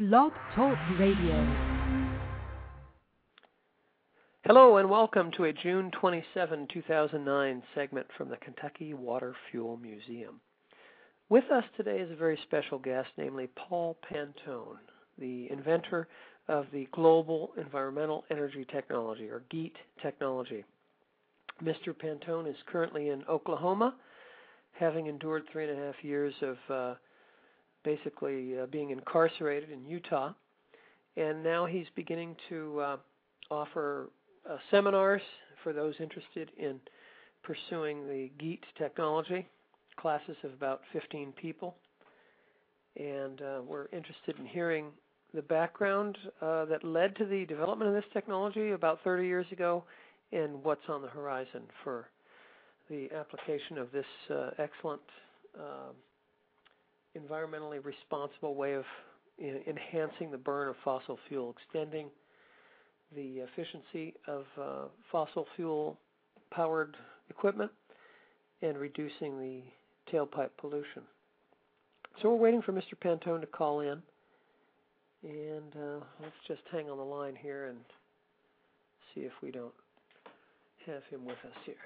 Blog Talk Radio. Hello and welcome to a June 27, 2009 segment from the Kentucky Water Fuel Museum. With us today is a very special guest, namely Paul Pantone, the inventor of the Global Environmental Energy Technology, or GEET technology. Mr. Pantone is currently in Oklahoma, having endured 3.5 years of basically being incarcerated in Utah, and now he's beginning to offer seminars for those interested in pursuing the GEET technology, classes of about 15 people, and we're interested in hearing the background that led to the development of this technology about 30 years ago and what's on the horizon for the application of this excellent environmentally responsible way of enhancing the burn of fossil fuel, extending the efficiency of fossil fuel powered equipment, and reducing the tailpipe pollution. So we're waiting for Mr. Pantone to call in, and let's just hang on the line here and see if we don't have him with us here.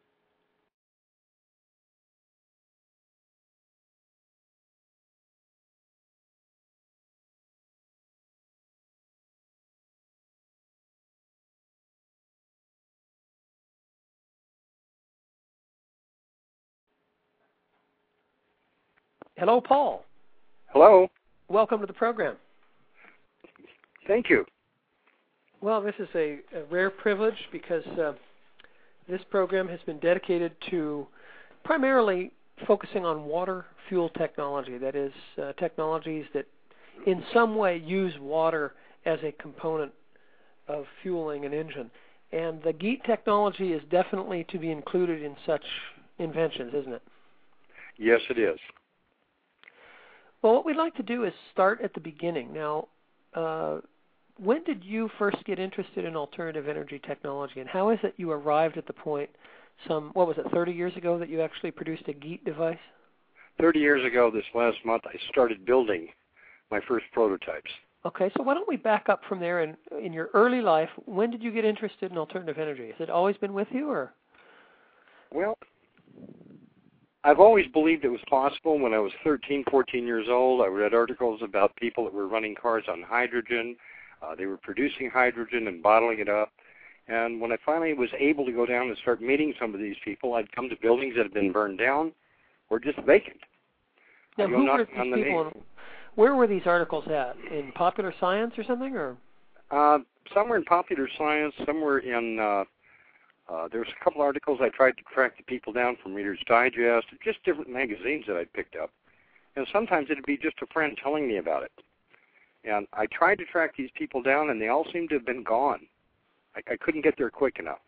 Hello, Paul. Hello. Welcome to the program. Thank you. Well, this is a rare privilege because this program has been dedicated to primarily focusing on water fuel technology, that is, technologies that in some way use water as a component of fueling an engine. And the GEET technology is definitely to be included in such inventions, isn't it? Yes, it is. Well, what we'd like to do is start at the beginning. Now, when did you first get interested in alternative energy technology, and how is it you arrived at the point 30 years ago that you actually produced a GEET device? 30 years ago this last month, I started building my first prototypes. Okay, so why don't we back up from there, and in your early life, when did you get interested in alternative energy? Has it always been with you, or? Well, I've always believed it was possible. When I was 13, 14 years old, I read articles about people that were running cars on hydrogen. They were producing hydrogen and bottling it up. And when I finally was able to go down and start meeting some of these people, I'd come to buildings that had been burned down or just vacant. Now, who were these people? Where were these articles at? In Popular Science or something, or? Somewhere in Popular Science, somewhere in... there was a couple articles I tried to track the people down from Reader's Digest, just different magazines that I'd picked up. And sometimes it would be just a friend telling me about it. And I tried to track these people down, and they all seemed to have been gone. I couldn't get there quick enough.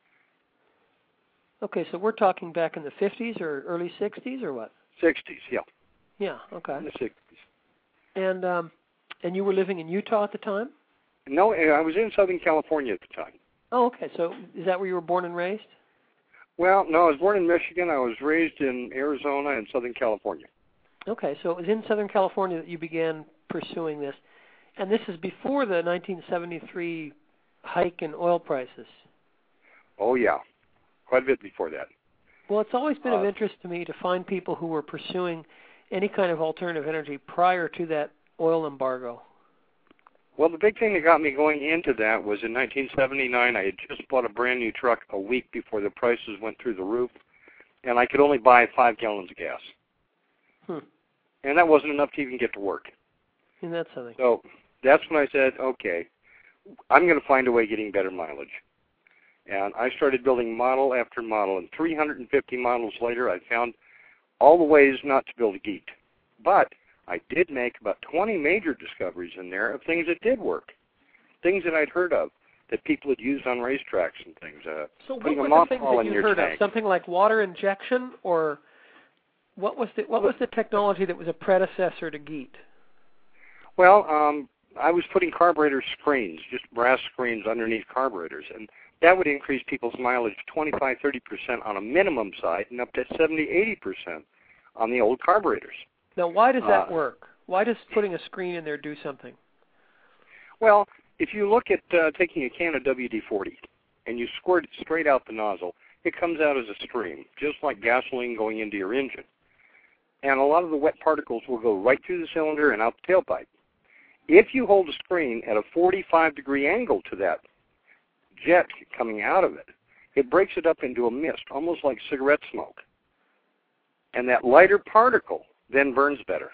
Okay, so we're talking back in the 50s or early 60s or what? 60s, yeah. Yeah, okay. In the 60s. And you were living in Utah at the time? No, I was in Southern California at the time. Oh, okay. So is that where you were born and raised? Well, no, I was born in Michigan. I was raised in Arizona and Southern California. Okay, so it was in Southern California that you began pursuing this. And this is before the 1973 hike in oil prices. Oh, yeah. Quite a bit before that. Well, it's always been of interest to me to find people who were pursuing any kind of alternative energy prior to that oil embargo. Well, the big thing that got me going into that was in 1979, I had just bought a brand new truck a week before the prices went through the roof, and I could only buy 5 gallons of gas. And that wasn't enough to even get to work. Isn't that something? So that's when I said, okay, I'm going to find a way of getting better mileage. And I started building model after model, and 350 models later, I found all the ways not to build a GEET. But I did make about 20 major discoveries in there of things that did work, things that I'd heard of, that people had used on racetracks and things. So what were the things that you heard of? Something like water injection, or what was the technology that was a predecessor to GEET? Well, I was putting carburetor screens, just brass screens underneath carburetors, and that would increase people's mileage 25, 30% on a minimum side and up to 70, 80% on the old carburetors. Now, why does that work? Why does putting a screen in there do something? Well, if you look at taking a can of WD-40 and you squirt it straight out the nozzle, it comes out as a stream, just like gasoline going into your engine. And a lot of the wet particles will go right through the cylinder and out the tailpipe. If you hold the screen at a 45-degree angle to that jet coming out of it, it breaks it up into a mist, almost like cigarette smoke. And that lighter particle then burns better.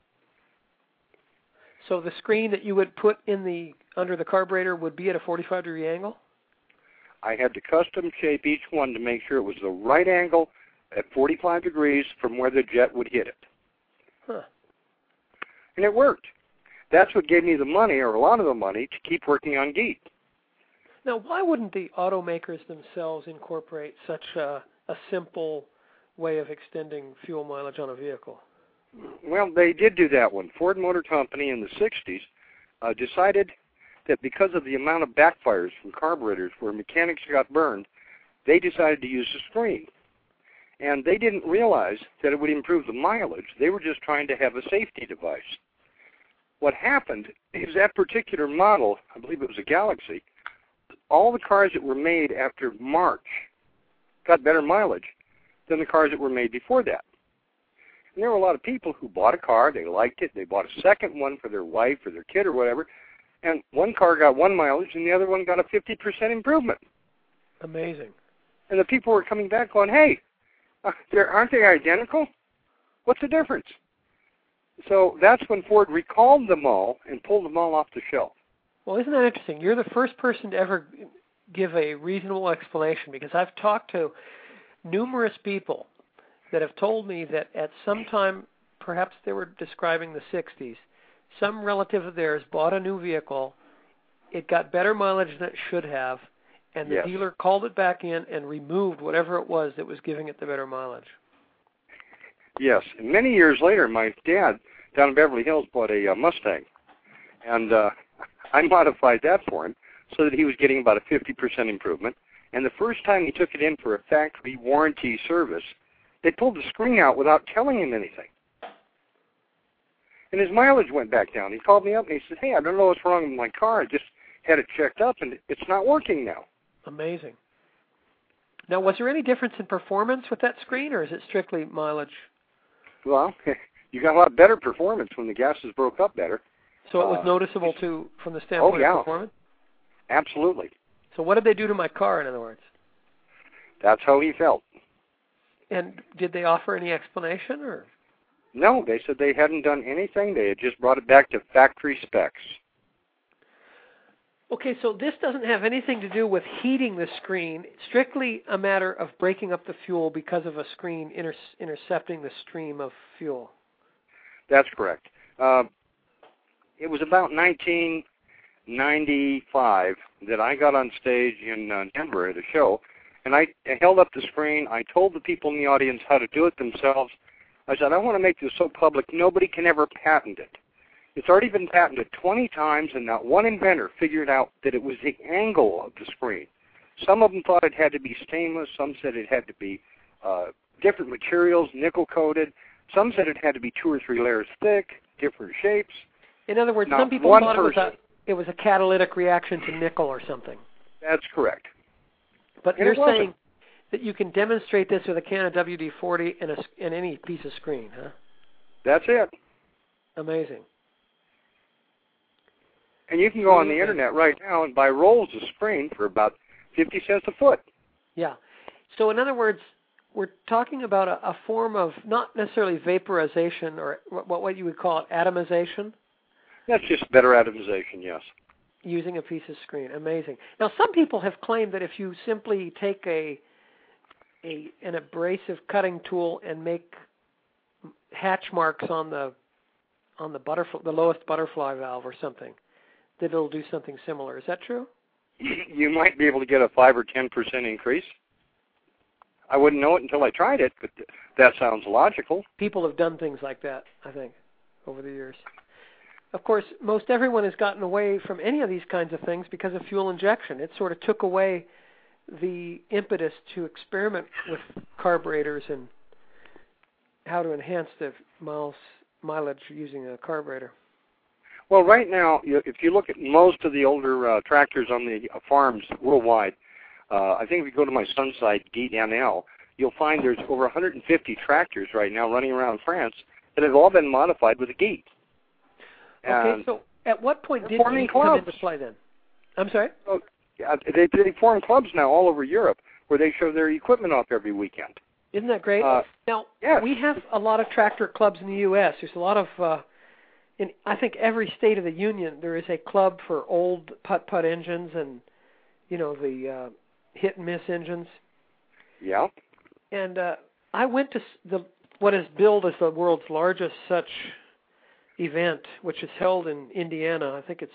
So the screen that you would put in under the carburetor would be at a 45-degree angle? I had to custom shape each one to make sure it was the right angle at 45 degrees from where the jet would hit it. Huh. And it worked. That's what gave me the money, or a lot of the money, to keep working on GEAT. Now, why wouldn't the automakers themselves incorporate such a simple way of extending fuel mileage on a vehicle? Well, they did do that one. Ford Motor Company in the 60s decided that because of the amount of backfires from carburetors where mechanics got burned, they decided to use the screen. And they didn't realize that it would improve the mileage. They were just trying to have a safety device. What happened is that particular model, I believe it was a Galaxy, all the cars that were made after March got better mileage than the cars that were made before that. And there were a lot of people who bought a car, they liked it, they bought a second one for their wife or their kid or whatever, and one car got one mileage and the other one got a 50% improvement. Amazing. And the people were coming back going, hey, aren't they identical? What's the difference? So that's when Ford recalled them all and pulled them all off the shelf. Well, isn't that interesting? You're the first person to ever give a reasonable explanation, because I've talked to numerous people that have told me that at some time, perhaps they were describing the 60s, some relative of theirs bought a new vehicle, it got better mileage than it should have, and the dealer called it back in and removed whatever it was that was giving it the better mileage. Yes, and many years later, my dad down in Beverly Hills bought a Mustang, and I modified that for him so that he was getting about a 50% improvement. And the first time he took it in for a factory warranty service, they pulled the screen out without telling him anything. And his mileage went back down. He called me up and he said, hey, I don't know what's wrong with my car. I just had it checked up and it's not working now. Amazing. Now, was there any difference in performance with that screen, or is it strictly mileage? Well, you got a lot better performance when the gases broke up better. So it was noticeable from the standpoint of performance? Absolutely. So what did they do to my car, in other words? That's how he felt. And did they offer any explanation, or? No, they said they hadn't done anything. They had just brought it back to factory specs. Okay, so this doesn't have anything to do with heating the screen, strictly a matter of breaking up the fuel because of a screen intercepting the stream of fuel. That's correct. It was about 1995 that I got on stage in Denver at a show, and I held up the screen. I told the people in the audience how to do it themselves. I said, I want to make this so public nobody can ever patent it. It's already been patented 20 times, and not one inventor figured out that it was the angle of the screen. Some of them thought it had to be stainless. Some said it had to be different materials, nickel-coated. Some said it had to be 2 or 3 layers thick, different shapes. In other words, some people thought it was a catalytic reaction to nickel or something. That's correct. But you're saying that you can demonstrate this with a can of WD-40 and any piece of screen, huh? That's it. Amazing. And you can go on the internet right now and buy rolls of screen for about 50 cents a foot. Yeah. So in other words, we're talking about a form of not necessarily vaporization or what you would call it, atomization? That's just better atomization, yes. Using a piece of screen. Amazing. Now, some people have claimed that if you simply take an abrasive cutting tool and make hatch marks on the lowest butterfly valve or something, that it'll do something similar. Is that true? You might be able to get a 5 or 10% increase. I wouldn't know it until I tried it, but that sounds logical. People have done things like that, I think, over the years. Of course, most everyone has gotten away from any of these kinds of things because of fuel injection. It sort of took away the impetus to experiment with carburetors and how to enhance the mileage using a carburetor. Well, right now, if you look at most of the older tractors on the farms worldwide, I think if you go to my son's site, Geet NL, you'll find there's over 150 tractors right now running around France that have all been modified with a Geet. Okay, so at what point did Geet come into play then? I'm sorry? So, they form clubs now all over Europe where they show their equipment off every weekend. Isn't that great? Now, yes. We have a lot of tractor clubs in the U.S. There's a lot of, in I think every state of the union, there is a club for old putt-putt engines and, the hit-and-miss engines. Yeah. And I went to what is billed as the world's largest such event, which is held in Indiana. I think it's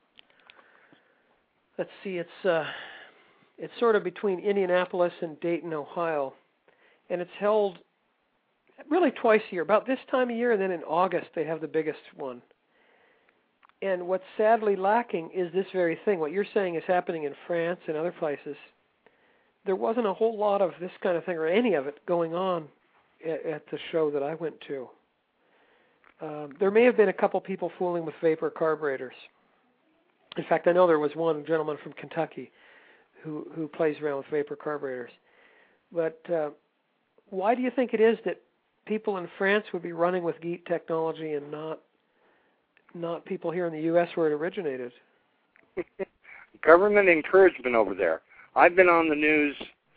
sort of between Indianapolis and Dayton, Ohio. And it's held really twice a year, about this time of year, and then in August they have the biggest one. And what's sadly lacking is this very thing. What you're saying is happening in France and other places. There wasn't a whole lot of this kind of thing, or any of it, going on at the show that I went to. There may have been a couple people fooling with vapor carburetors. In fact, I know there was one gentleman from Kentucky who plays around with vapor carburetors. But why do you think it is that people in France would be running with Geet technology and not people here in the U.S. where it originated? Government encouragement over there. I've been on the news,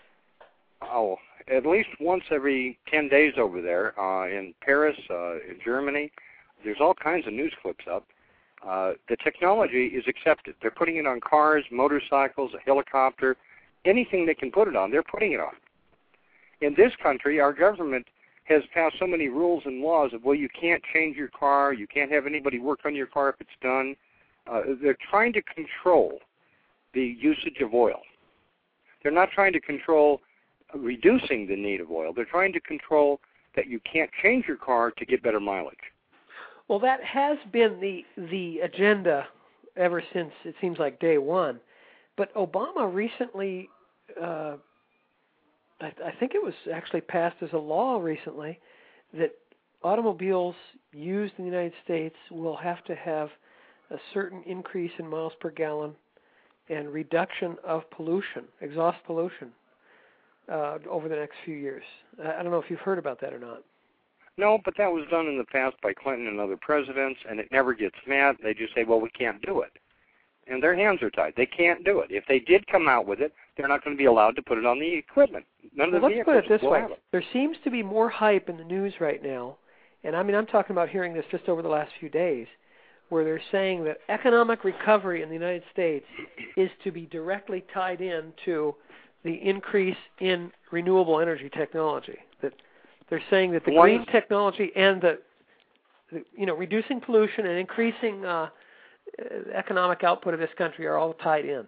at least once every 10 days over there, in Paris, in Germany. There's all kinds of news clips up. The technology is accepted. They're putting it on cars, motorcycles, a helicopter, anything they can put it on, they're putting it on. In this country, our government has passed so many rules and laws of, well, you can't change your car, you can't have anybody work on your car if it's done. They're trying to control the usage of oil. They're not trying to control reducing the need of oil. They're trying to control that you can't change your car to get better mileage. Well, that has been the agenda ever since, it seems like, day one. But Obama recently, I think it was actually passed as a law recently, that automobiles used in the United States will have to have a certain increase in miles per gallon and reduction of pollution, exhaust pollution, over the next few years. I don't know if you've heard about that or not. No, but that was done in the past by Clinton and other presidents, and it never gets met. They just say, well, we can't do it. And their hands are tied. They can't do it. If they did come out with it, they're not going to be allowed to put it on the equipment. None of the vehicles let's put it this will way. have it. There seems to be more hype in the news right now, and I'm talking about hearing this just over the last few days, where they're saying that economic recovery in the United States is to be directly tied in to the increase in renewable energy technology. That they're saying that the green technology and the reducing pollution and increasing economic output of this country are all tied in.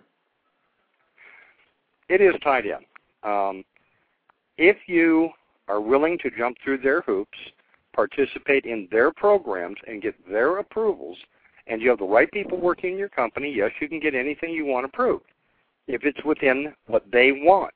It is tied in. If you are willing to jump through their hoops, participate in their programs, and get their approvals, and you have the right people working in your company, yes, you can get anything you want approved, if it's within what they want.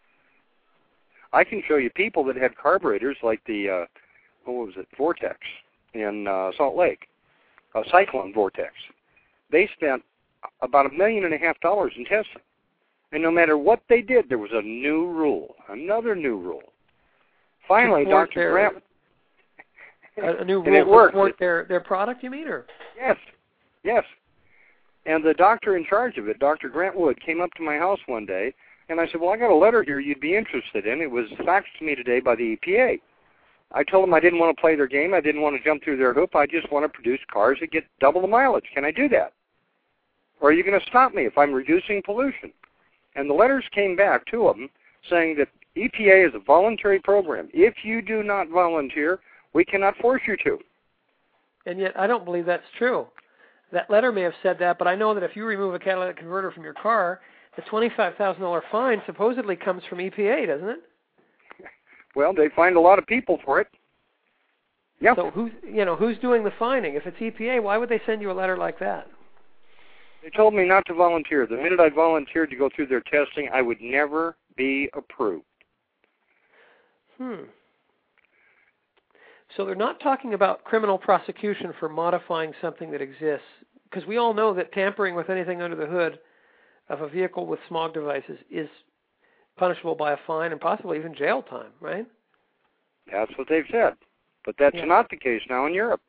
I can show you people that had carburetors like the, Vortex in Salt Lake, Cyclone Vortex. They spent about $1.5 million in testing. And no matter what they did, there was a new rule, another new rule. Finally, Dr. Grant... A new rule to support their product, you mean? Or? Yes. And the doctor in charge of it, Dr. Grant Wood, came up to my house one day, and I said, well, I got a letter here you'd be interested in. It was faxed to me today by the EPA. I told them I didn't want to play their game. I didn't want to jump through their hoop. I just want to produce cars that get double the mileage. Can I do that? Or are you going to stop me if I'm reducing pollution? And the letters came back, two of them, saying that EPA is a voluntary program. If you do not volunteer, we cannot force you to. And yet I don't believe that's true. That letter may have said that, but I know that if you remove a catalytic converter from your car, the $25,000 fine supposedly comes from EPA, doesn't it? Well, they find a lot of people for it. Yeah. So who's doing the fining? If it's EPA, why would they send you a letter like that? They told me not to volunteer. The minute I volunteered to go through their testing, I would never be approved. So they're not talking about criminal prosecution for modifying something that exists, because we all know that tampering with anything under the hood of a vehicle with smog devices is punishable by a fine and possibly even jail time, right? That's what they've said. But that's not the case now in Europe.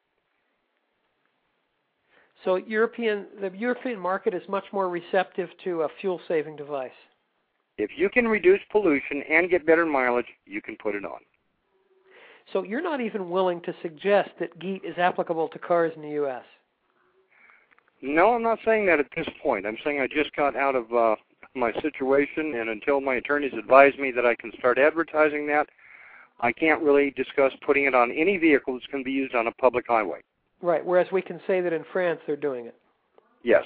So the European market is much more receptive to a fuel-saving device. If you can reduce pollution and get better mileage, you can put it on. So you're not even willing to suggest that GEAT is applicable to cars in the U.S.? No, I'm not saying that at this point. I'm saying I just got out of my situation, and until my attorneys advise me that I can start advertising that, I can't really discuss putting it on any vehicle that's going to be used on a public highway. Right, whereas we can say that in France they're doing it. Yes.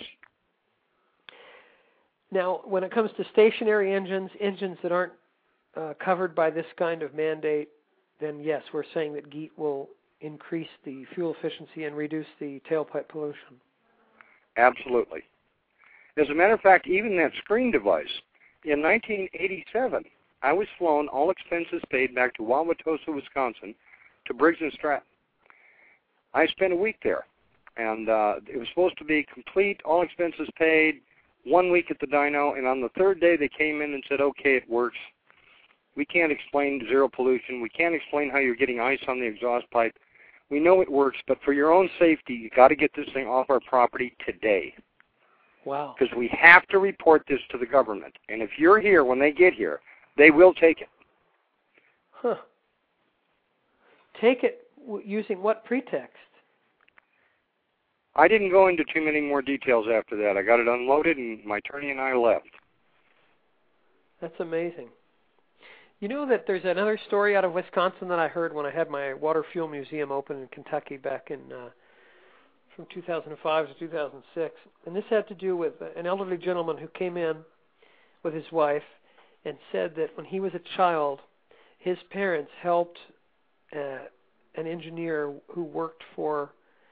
Now, when it comes to stationary engines that aren't covered by this kind of mandate, then yes, we're saying that GEAT will increase the fuel efficiency and reduce the tailpipe pollution. Absolutely. As a matter of fact, even that screen device, in 1987, I was flown, all expenses paid, back to Wauwatosa, Wisconsin, to Briggs & Stratton. I spent a week there, and it was supposed to be complete, all expenses paid, 1 week at the dyno, and on the third day they came in and said, okay, it works. We can't explain zero pollution. We can't explain how you're getting ice on the exhaust pipe. We know it works, but for your own safety, you've got to get this thing off our property today. Wow. Because we have to report this to the government. And if you're here when they get here, they will take it. Huh. Take it using what pretext? I didn't go into too many more details after that. I got it unloaded, and my attorney and I left. That's amazing. You know that there's another story out of Wisconsin that I heard when I had my Water Fuel Museum open in Kentucky back in from 2005 to 2006. And this had to do with an elderly gentleman who came in with his wife and said that when he was a child, his parents helped an engineer who worked for,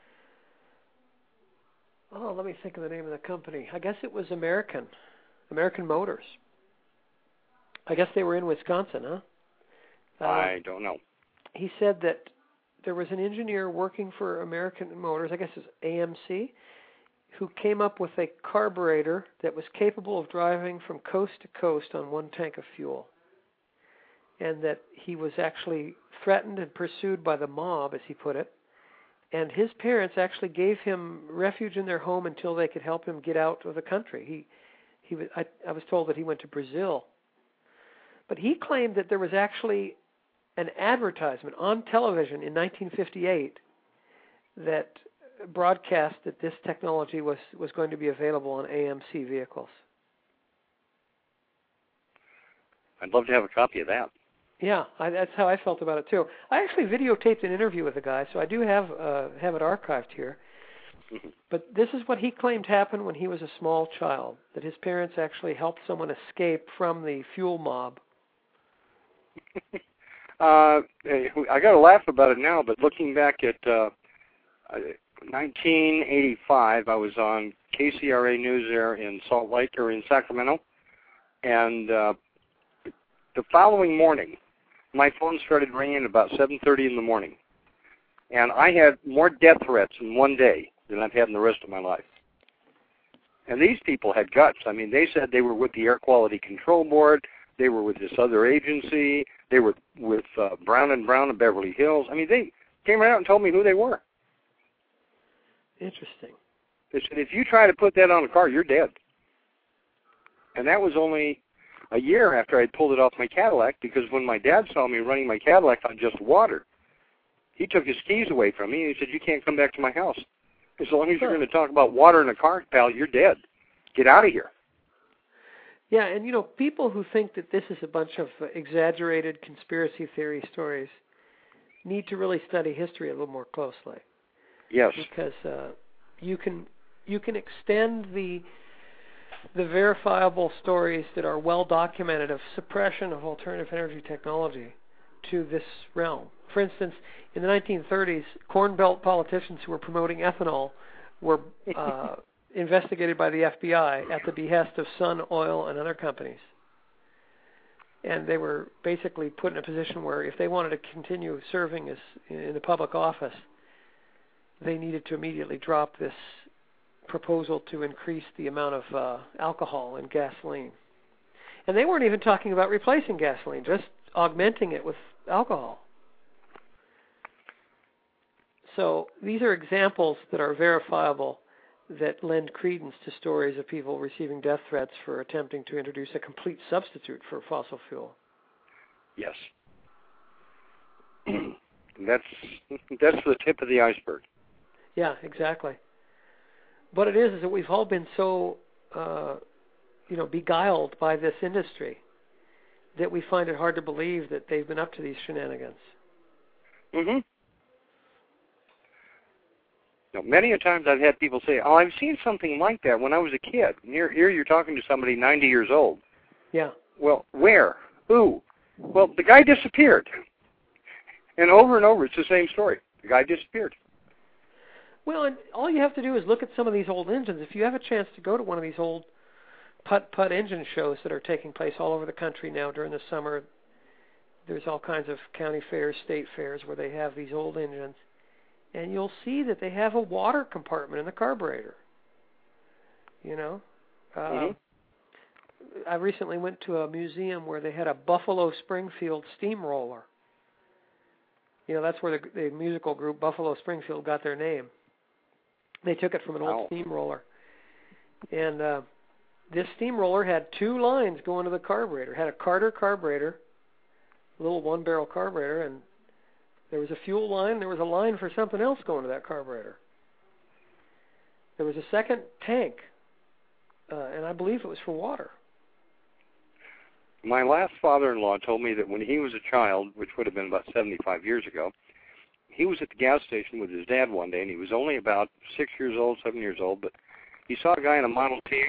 let me think of the name of the company. I guess it was American Motors. I guess they were in Wisconsin, huh? I don't know. He said that there was an engineer working for American Motors, I guess it's AMC, who came up with a carburetor that was capable of driving from coast to coast on one tank of fuel. And that he was actually threatened and pursued by the mob, as he put it. And his parents actually gave him refuge in their home until they could help him get out of the country. I was told that he went to Brazil. But he claimed that there was actually an advertisement on television in 1958 that broadcast that this technology was going to be available on AMC vehicles. I'd love to have a copy of that. Yeah, that's how I felt about it too. I actually videotaped an interview with the guy, so I do have it archived here. But this is what he claimed happened when he was a small child, that his parents actually helped someone escape from the fuel mob. I got to laugh about it now, but looking back at 1985, I was on KCRA News there in Salt Lake, or in Sacramento, and the following morning, my phone started ringing about 7:30 in the morning, and I had more death threats in one day than I've had in the rest of my life. And these people had guts. I mean, they said they were with the Air Quality Control Board. They were with this other agency. They were with Brown & Brown of Beverly Hills. I mean, they came right out and told me who they were. Interesting. They said, if you try to put that on a car, you're dead. And that was only a year after I'd pulled it off my Cadillac, because when my dad saw me running my Cadillac on just water, he took his keys away from me and he said, you can't come back to my house. As long as you're going to talk about water in a car, pal, you're dead. Get out of here. Yeah, and you know, people who think that this is a bunch of exaggerated conspiracy theory stories need to really study history a little more closely. Yes. Because you can extend the verifiable stories that are well documented of suppression of alternative energy technology to this realm. For instance, in the 1930s, Corn Belt politicians who were promoting ethanol were investigated by the FBI at the behest of Sun Oil and other companies. and they were basically put in a position where if they wanted to continue serving as in the public office, they needed to immediately drop this proposal to increase the amount of alcohol in gasoline. And they weren't even talking about replacing gasoline, just augmenting it with alcohol. So these are examples that are verifiable that lend credence to stories of people receiving death threats for attempting to introduce a complete substitute for fossil fuel. Yes. That's the tip of the iceberg. Yeah, exactly. What it is that we've all been so, beguiled by this industry that we find it hard to believe that they've been up to these shenanigans. Mm-hmm. Now, many a times I've had people say, "Oh, I've seen something like that when I was a kid." And here you're talking to somebody 90 years old. Yeah. Well, where? Who? Well, the guy disappeared. And over, it's the same story. The guy disappeared. Well, and all you have to do is look at some of these old engines. If you have a chance to go to one of these old putt engine shows that are taking place all over the country now during the summer, there's all kinds of county fairs, state fairs where they have these old engines. And you'll see that they have a water compartment in the carburetor. Mm-hmm. I recently went to a museum where they had a Buffalo Springfield steamroller. That's where the musical group Buffalo Springfield got their name. They took it from an old steamroller. And this steamroller had two lines going to the carburetor. It had a Carter carburetor, a little one-barrel carburetor, and there was a fuel line. There was a line for something else going to that carburetor. There was a second tank, and I believe it was for water. My last father-in-law told me that when he was a child, which would have been about 75 years ago, he was at the gas station with his dad one day, and he was only about 6 years old, 7 years old, but he saw a guy in a Model T.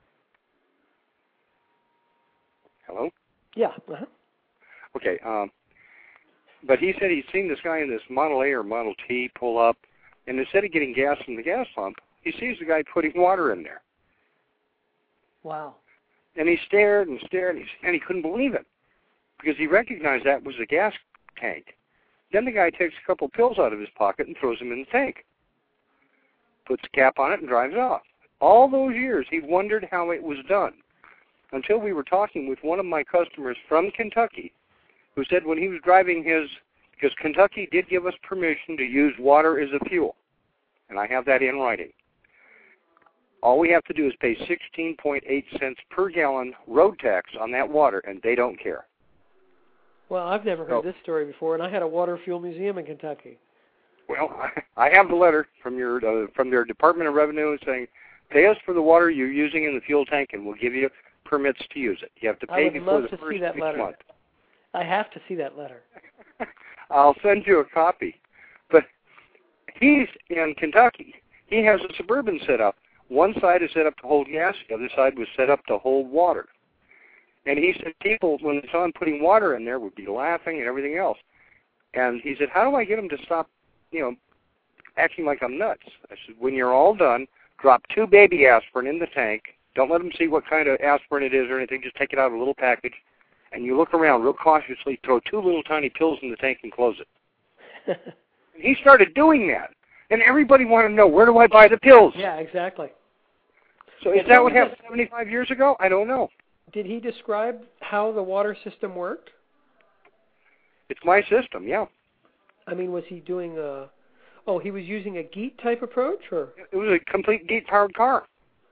Hello? Yeah. Uh-huh. Okay. But he said he'd seen this guy in this Model A or Model T pull up, and instead of getting gas from the gas pump, he sees the guy putting water in there. Wow. And he stared and stared, and he couldn't believe it, because he recognized that was the gas tank. Then the guy takes a couple pills out of his pocket and throws them in the tank, puts a cap on it, and drives off. All those years, he wondered how it was done, until we were talking with one of my customers from Kentucky, who said when he was driving because Kentucky did give us permission to use water as a fuel, and I have that in writing. All we have to do is pay 16.8 cents per gallon road tax on that water, and they don't care. Well, I've never heard this story before, and I had a water fuel museum in Kentucky. Well, I have the letter from their Department of Revenue saying, pay us for the water you're using in the fuel tank, and we'll give you permits to use it. You have to pay before the first month. I have to see that letter. I'll send you a copy. But he's in Kentucky. He has a Suburban set up. One side is set up to hold gas. The other side was set up to hold water. And he said people, when they saw him putting water in there, would be laughing and everything else. And he said, how do I get them to stop, acting like I'm nuts? I said, when you're all done, drop 2 baby aspirin in the tank. Don't let them see what kind of aspirin it is or anything. Just take it out of a little package. And you look around real cautiously, throw 2 little tiny pills in the tank and close it. He started doing that. And everybody wanted to know, where do I buy the pills? Yeah, exactly. So is that what happened 75 years ago? I don't know. Did he describe how the water system worked? It's my system, yeah. I mean, was he doing he was using a GEAT type approach? Or? It was a complete GEAT-powered car.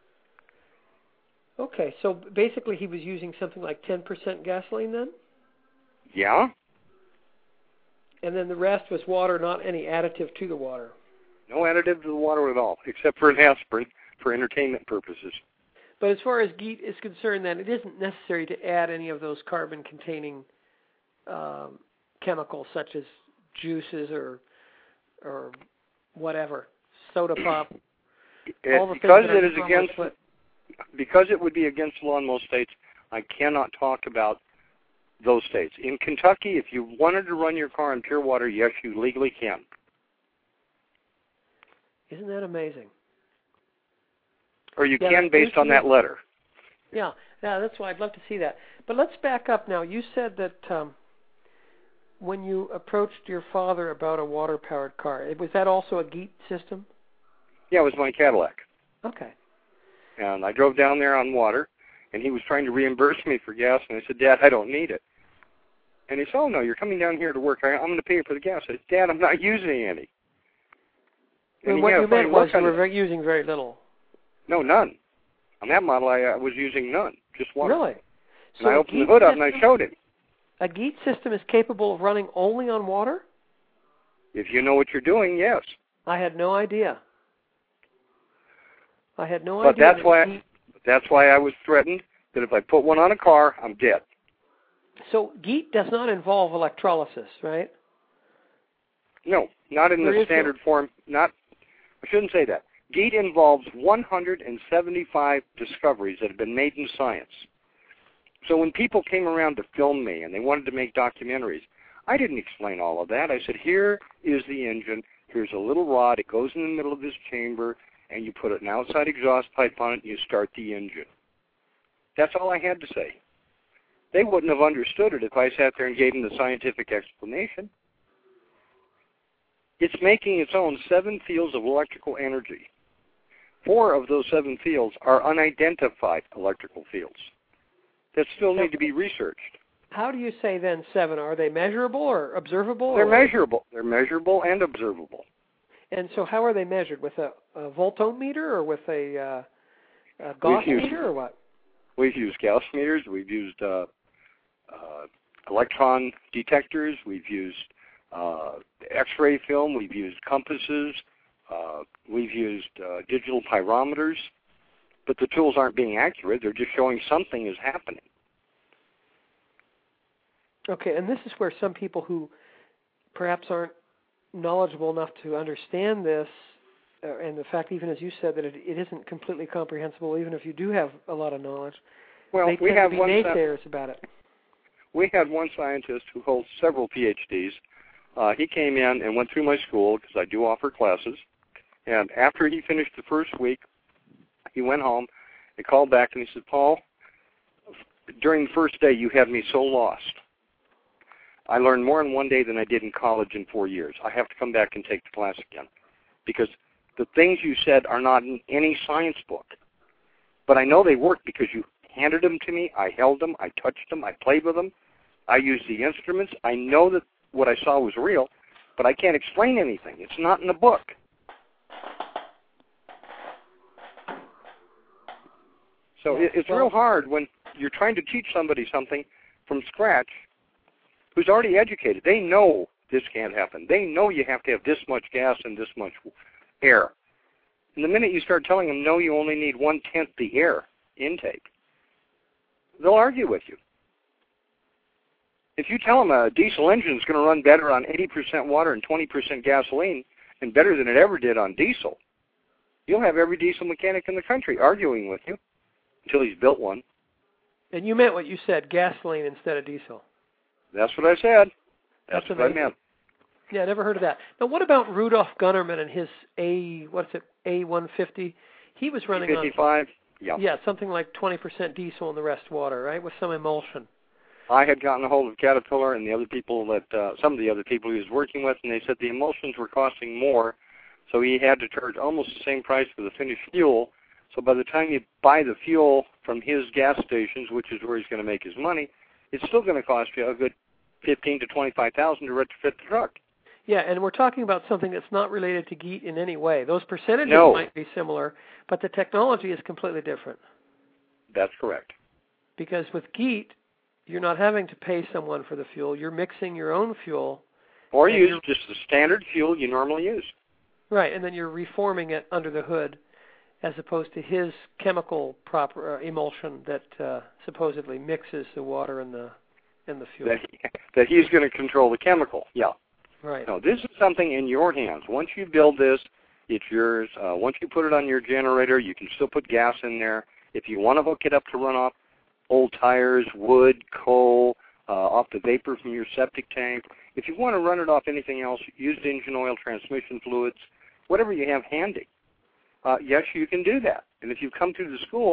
Okay, so basically he was using something like 10% gasoline then? Yeah. And then the rest was water, not any additive to the water? No additive to the water at all, except for an aspirin for entertainment purposes. But as far as GEAT is concerned, then, it isn't necessary to add any of those carbon-containing chemicals such as juices or whatever, soda pop. Because it would be against the law in most states, I cannot talk about those states. In Kentucky, if you wanted to run your car on pure water, yes, you legally can. Isn't that amazing? Or you can based on that letter. Yeah. Yeah, that's why I'd love to see that. But let's back up now. You said that when you approached your father about a water-powered car, was that also a GEAT system? Yeah, it was my Cadillac. Okay. And I drove down there on water, and he was trying to reimburse me for gas, and I said, Dad, I don't need it. And he said, oh, no, you're coming down here to work. I'm going to pay you for the gas. I said, Dad, I'm not using any. And what you meant was you were using very little. No, none. On that model, I was using none, just water. Really? And I opened the hood up and I showed him. A GEAT system is capable of running only on water? If you know what you're doing, yes. I had no idea. But that's why I was threatened that if I put one on a car, I'm dead. So GEAT does not involve electrolysis, right? No, not in the standard form. I shouldn't say that. GEAT involves 175 discoveries that have been made in science. So when people came around to film me and they wanted to make documentaries, I didn't explain all of that. I said, here is the engine. Here's a little rod. It goes in the middle of this chamber, and you put an outside exhaust pipe on it, and you start the engine. That's all I had to say. They wouldn't have understood it if I sat there and gave them the scientific explanation. It's making its own 7 fields of electrical energy. 4 of those 7 fields are unidentified electrical fields that still need to be researched. How do you say then 7? Are they measurable or observable? They're measurable. They're measurable and observable. And so how are they measured? With a voltometer or with a Gauss meter or what? We've used Gauss meters. We've used electron detectors. We've used X-ray film. We've used compasses. We've used digital pyrometers. But the tools aren't being accurate. They're just showing something is happening. Okay, and this is where some people who perhaps aren't knowledgeable enough to understand this, and the fact, even as you said, that it isn't completely comprehensible, even if you do have a lot of knowledge, they tend to be naysayers about it. We had one scientist who holds several PhDs. He came in and went through my school, because I do offer classes, and after he finished the first week, he went home and called back and he said, Paul, during the first day you had me so lost. I learned more in one day than I did in college in 4 years. I have to come back and take the class again. Because the things you said are not in any science book. But I know they work because you handed them to me, I held them, I touched them, I played with them, I used the instruments. I know that what I saw was real, but I can't explain anything. It's not in the book. So it's real hard when you're trying to teach somebody something from scratch who's already educated. They know this can't happen. They know you have to have this much gas and this much air. And the minute you start telling them, no, you only need 1/10 the air intake, they'll argue with you. If you tell them a diesel engine is going to run better on 80% water and 20% gasoline and better than it ever did on diesel, you'll have every diesel mechanic in the country arguing with you until he's built one. And you meant what you said, gasoline instead of diesel. That's what I said. That's what I meant. Yeah, I never heard of that. Now, what about Rudolf Gunnerman and his A150? He was running A55, yeah, something like 20% diesel and the rest water, right, with some emulsion. I had gotten a hold of Caterpillar and the other people that some of the other people he was working with, and they said the emulsions were costing more, so he had to charge almost the same price for the finished fuel. So by the time you buy the fuel from his gas stations, which is where he's going to make his money, it's still going to cost you a good $15,000 to $25,000 to retrofit the truck. Yeah, and we're talking about something that's not related to GEAT in any way. Those percentages might be similar, but the technology is completely different. That's correct. Because with GEAT, you're not having to pay someone for the fuel. You're mixing your own fuel. Or use just the standard fuel you normally use. Right, and then you're reforming it under the hood as opposed to his chemical emulsion that supposedly mixes the water and the fuel. That he's going to control the chemical, yeah. Right. No, this is something in your hands. Once you build this, it's yours. Once you put it on your generator, you can still put gas in there. If you want to hook it up to run off old tires, wood, coal, off the vapor from your septic tank, if you want to run it off anything else, used engine oil, transmission fluids, whatever you have handy. Yes, you can do that. And if you come to the school,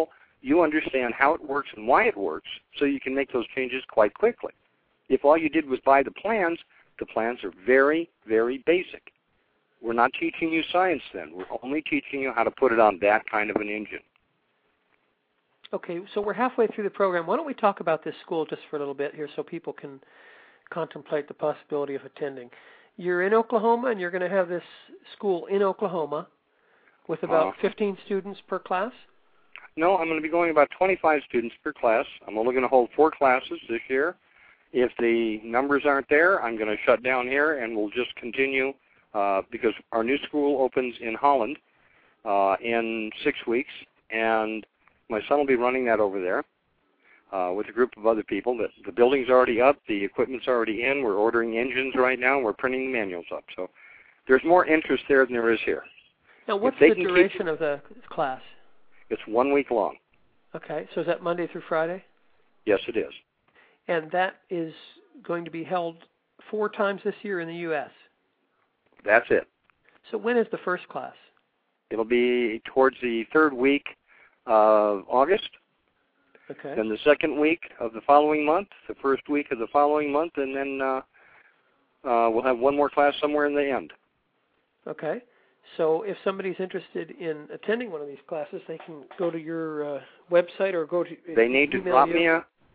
you understand how it works and why it works, so you can make those changes quite quickly. If all you did was buy the plans are very, very basic. We're not teaching you science then. We're only teaching you how to put it on that kind of an engine. Okay, so we're halfway through the program. Why don't we talk about this school just for a little bit here so people can contemplate the possibility of attending. You're in Oklahoma, and you're going to have this school in Oklahoma with about 15 students per class? No, I'm going to be going about 25 students per class. I'm only going to hold 4 classes this year. If the numbers aren't there, I'm going to shut down here, and we'll just continue because our new school opens in Holland in 6 weeks, and my son will be running that over there with a group of other people. The building's already up. The equipment's already in. We're ordering engines right now, and we're printing manuals up. So there's more interest there than there is here. Now, what's the duration of the class? It's 1 week long. Okay, so is that Monday through Friday? Yes, it is. And that is going to be held 4 times this year in the U.S.? That's it. So when is the first class? It'll be towards the 3rd week of August. Okay. Then the 2nd week of the following month, the 1st week of the following month, and then we'll have 1 more class somewhere in the end. Okay. So if somebody's interested in attending one of these classes, they can go to your website or go to. They need to drop me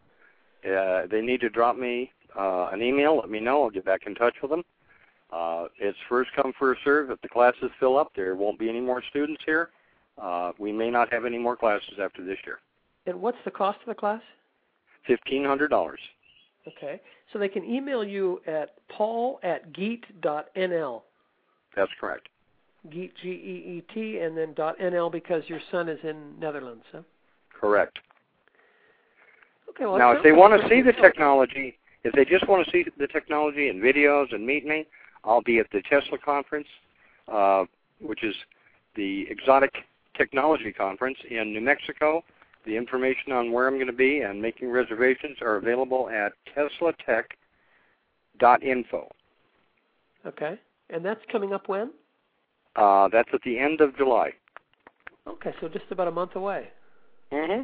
an email. Let me know. I'll get back in touch with them. It's first come, first serve. If the classes fill up, there won't be any more students here. We may not have any more classes after this year. And what's the cost of the class? $1,500. Okay. So they can email you at paul@geet.nl. That's correct. Geet, G-E-E-T, and then .nl because your son is in Netherlands, huh? Correct. Okay. Well, now, if they want to see the technology, if they just want to see the technology and videos and meet me, I'll be at the Tesla conference, which is the Exotic Technology Conference in New Mexico. The information on where I'm going to be and making reservations are available at teslatech.info. Okay. And that's coming up when? That's at the end of July. Okay, so just about a month away. Mm-hmm.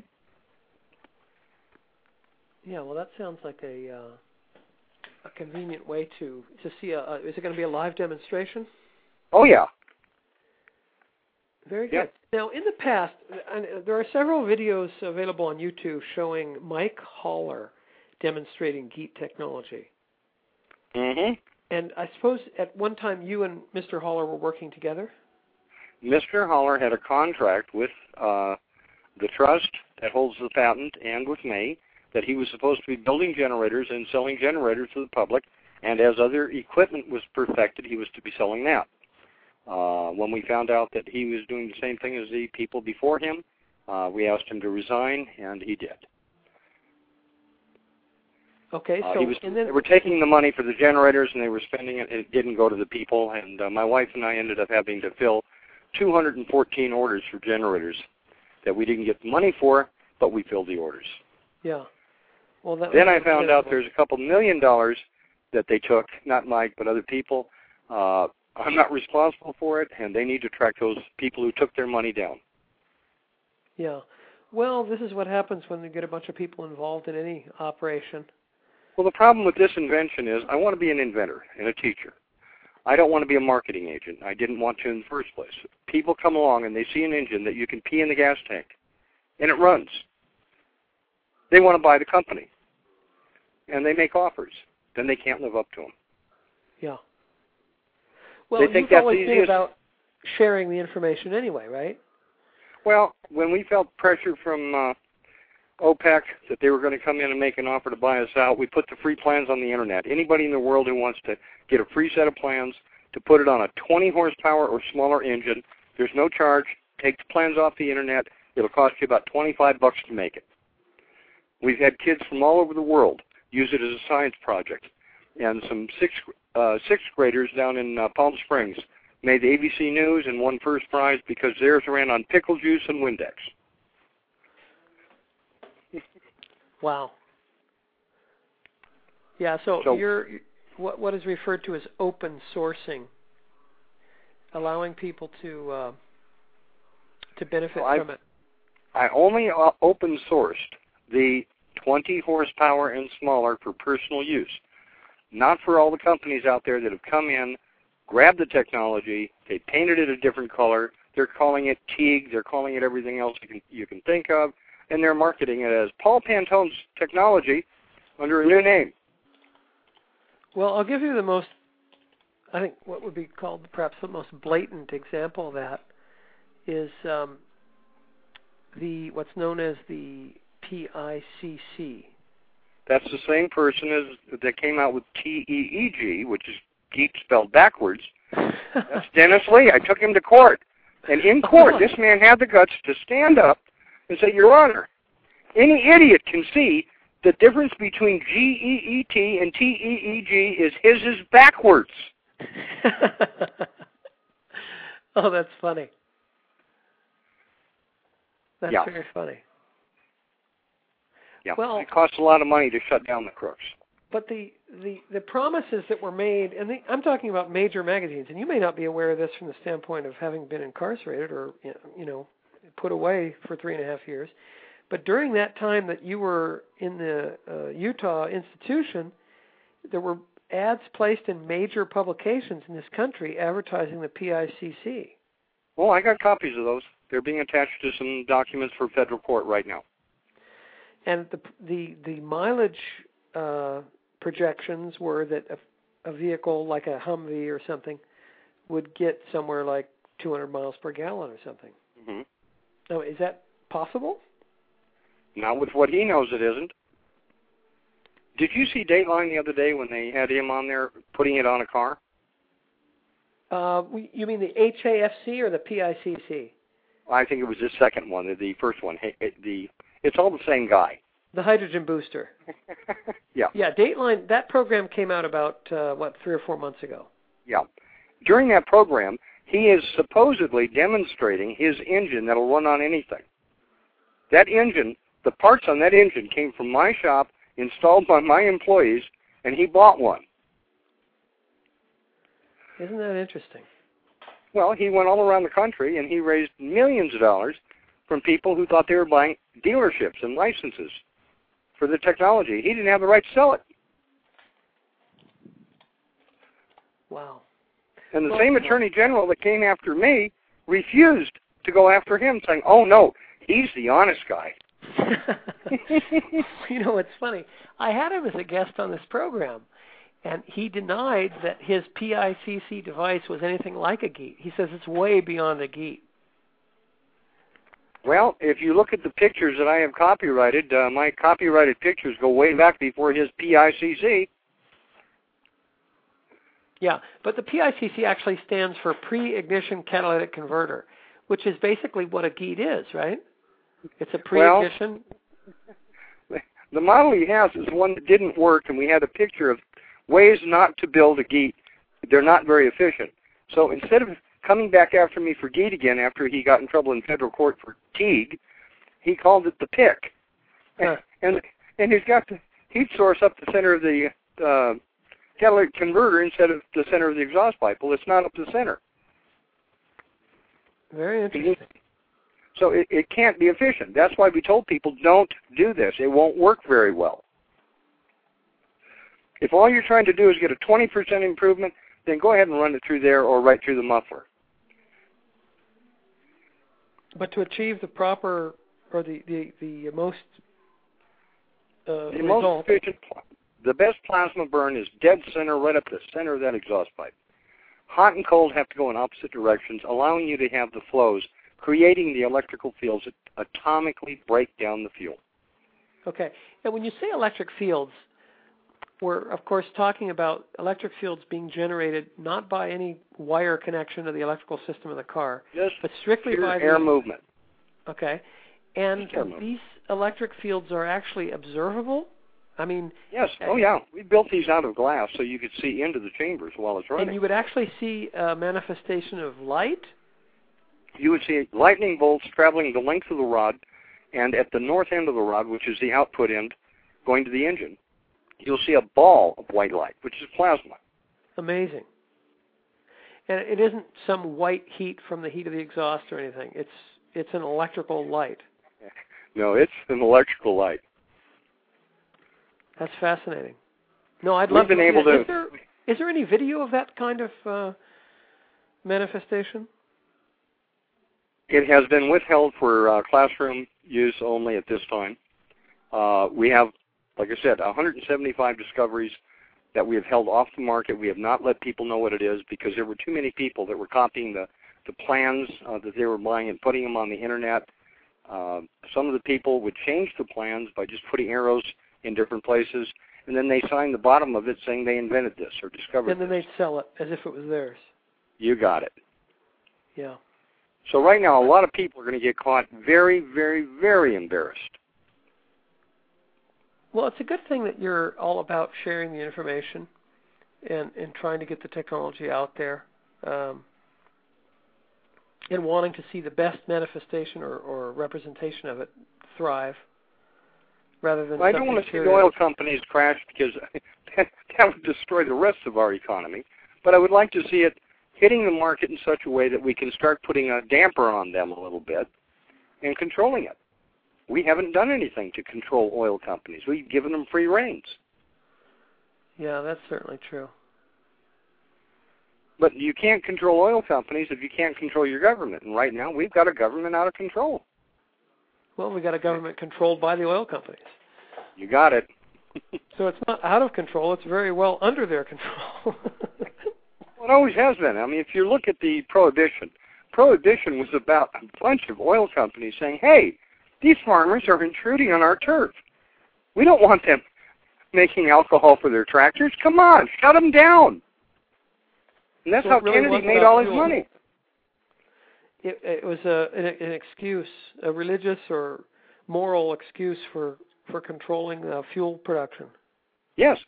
Yeah, well, that sounds like a convenient way to see is it going to be a live demonstration? Oh, yeah. Very good. Yep. Now, in the past, there are several videos available on YouTube showing Mike Haller demonstrating Geet technology. Mm-hmm. And I suppose at one time you and Mr. Haller were working together? Mr. Haller had a contract with the trust that holds the patent and with me that he was supposed to be building generators and selling generators to the public, and as other equipment was perfected, he was to be selling that. When we found out that he was doing the same thing as the people before him, we asked him to resign, and he did. Okay, so they were taking the money for the generators, and they were spending it. It didn't go to the people, and my wife and I ended up having to fill 214 orders for generators that we didn't get the money for, but we filled the orders. Yeah. Well, then I found out there's a couple $1 million that they took, not Mike, but other people. I'm not responsible for it, and they need to track those people who took their money down. Yeah. Well, this is what happens when you get a bunch of people involved in any operation. Well, the problem with this invention is I want to be an inventor and a teacher. I don't want to be a marketing agent. I didn't want to in the first place. People come along and they see an engine that you can pee in the gas tank, and it runs. They want to buy the company, and they make offers. Then they can't live up to them. Yeah. Well, they think you've that's always the been about sharing the information anyway, right? Well, when we felt pressure from OPEC that they were going to come in and make an offer to buy us out, we put the free plans on the Internet. Anybody in the world who wants to get a free set of plans to put it on a 20 horsepower or smaller engine, there's no charge. Take the plans off the Internet. It'll cost you about $25 to make it. We've had kids from all over the world use it as a science project. And some sixth graders down in Palm Springs made the ABC News and won first prize because theirs ran on pickle juice and Windex. Wow. Yeah, so you're what is referred to as open sourcing, allowing people to benefit from it. I only open sourced the 20 horsepower and smaller for personal use, not for all the companies out there that have come in, grabbed the technology, they painted it a different color, they're calling it Teague, they're calling it everything else you can think of, and they're marketing it as Paul Pantone's technology under a new name. Well, I'll give you the most, I think what would be called perhaps the most blatant example of that is what's known as the PICC. That's the same person that came out with TEEG, which is geek spelled backwards. That's Dennis Lee. I took him to court. And in court, this man had the guts to stand up and say, Your Honor, any idiot can see the difference between GEET and TEEG is his is backwards. Oh, that's funny. That's yeah. very funny. Yeah, well, it costs a lot of money to shut down the crooks. But the promises that were made, and I'm talking about major magazines, and you may not be aware of this from the standpoint of having been incarcerated or put away for 3.5 years, but during that time that you were in the Utah institution, there were ads placed in major publications in this country advertising the PICC. Well, I got copies of those. They're being attached to some documents for federal court right now. And the mileage projections were that a vehicle like a Humvee or something would get somewhere like 200 miles per gallon or something. Mm-hmm. Now, is that possible? Not with what he knows it isn't. Did you see Dateline the other day when they had him on there putting it on a car? You mean the HAFC or the PICC? I think it was the second one, the first one. It's all the same guy. The hydrogen booster. Yeah. Yeah, Dateline, that program came out about, 3 or 4 months ago. Yeah. During that program, he is supposedly demonstrating his engine that'll run on anything. That engine, the parts on that engine came from my shop, installed by my employees, and he bought one. Isn't that interesting? Well, he went all around the country, and he raised millions of dollars from people who thought they were buying dealerships and licenses for the technology. He didn't have the right to sell it. Wow. And the same attorney general that came after me refused to go after him, saying, oh, no, he's the honest guy. You know, it's funny. I had him as a guest on this program, and he denied that his PICC device was anything like a GEET. He says it's way beyond a GEET. Well, if you look at the pictures that I have copyrighted, my copyrighted pictures go way back before his PICC. Yeah, but the PICC actually stands for Pre-Ignition Catalytic Converter, which is basically what a GEET is, right? It's a pre-ignition. Well, the model he has is one that didn't work, and we had a picture of ways not to build a GEET. They're not very efficient. So instead of coming back after me for GEET again after he got in trouble in federal court for Teague, he called it the PIC. Huh. And he'd source up the center of the catalytic converter instead of the center of the exhaust pipe. Well, it's not up the center. Very interesting. So it can't be efficient. That's why we told people don't do this. It won't work very well. If all you're trying to do is get a 20% improvement, then go ahead and run it through there or right through the muffler. But to achieve the proper or the most the result, most efficient, the best plasma burn is dead center, right up the center of that exhaust pipe. Hot and cold have to go in opposite directions, allowing you to have the flows, creating the electrical fields that atomically break down the fuel. Okay. And when you say electric fields, we're, of course, talking about electric fields being generated not by any wire connection to the electrical system of the car, but strictly by air movement. Okay. And these electric fields are actually observable? I mean... Yes. Oh, yeah. We built these out of glass so you could see into the chambers while it's running. And you would actually see a manifestation of light? You would see lightning bolts traveling the length of the rod, and at the north end of the rod, which is the output end, going to the engine, you'll see a ball of white light, which is plasma. Amazing. And it isn't some white heat from the heat of the exhaust or anything. It's an electrical light. No, it's an electrical light. That's fascinating. No, I'd love We've been able to. Is there any video of that kind of manifestation? It has been withheld for classroom use only at this time. We have, like I said, 175 discoveries that we have held off the market. We have not let people know what it is because there were too many people that were copying the plans that they were buying and putting them on the internet. Some of the people would change the plans by just putting arrows in different places, and then they signed the bottom of it saying they invented this or discovered And then this. they'd sell it as if it was theirs. You got it. Yeah. So right now, a lot of people are going to get caught very, very, very embarrassed. Well, it's a good thing that you're all about sharing the information and trying to get the technology out there and wanting to see the best manifestation or representation of it thrive rather than I don't want to see the oil companies crash because that would destroy the rest of our economy, but I would like to see it hitting the market in such a way that we can start putting a damper on them a little bit and controlling it. We haven't done anything to control oil companies. We've given them free reins. Yeah, that's certainly true. But you can't control oil companies if you can't control your government. And right now, we've got a government out of control. Well, we got a government controlled by the oil companies. You got it. So it's not out of control. It's very well under their control. Well, it always has been. I mean, if you look at the Prohibition was about a bunch of oil companies saying, hey, these farmers are intruding on our turf. We don't want them making alcohol for their tractors. Come on, shut them down. And that's how Kennedy made all his money. It was an excuse, a religious or moral excuse for controlling fuel production. Yes.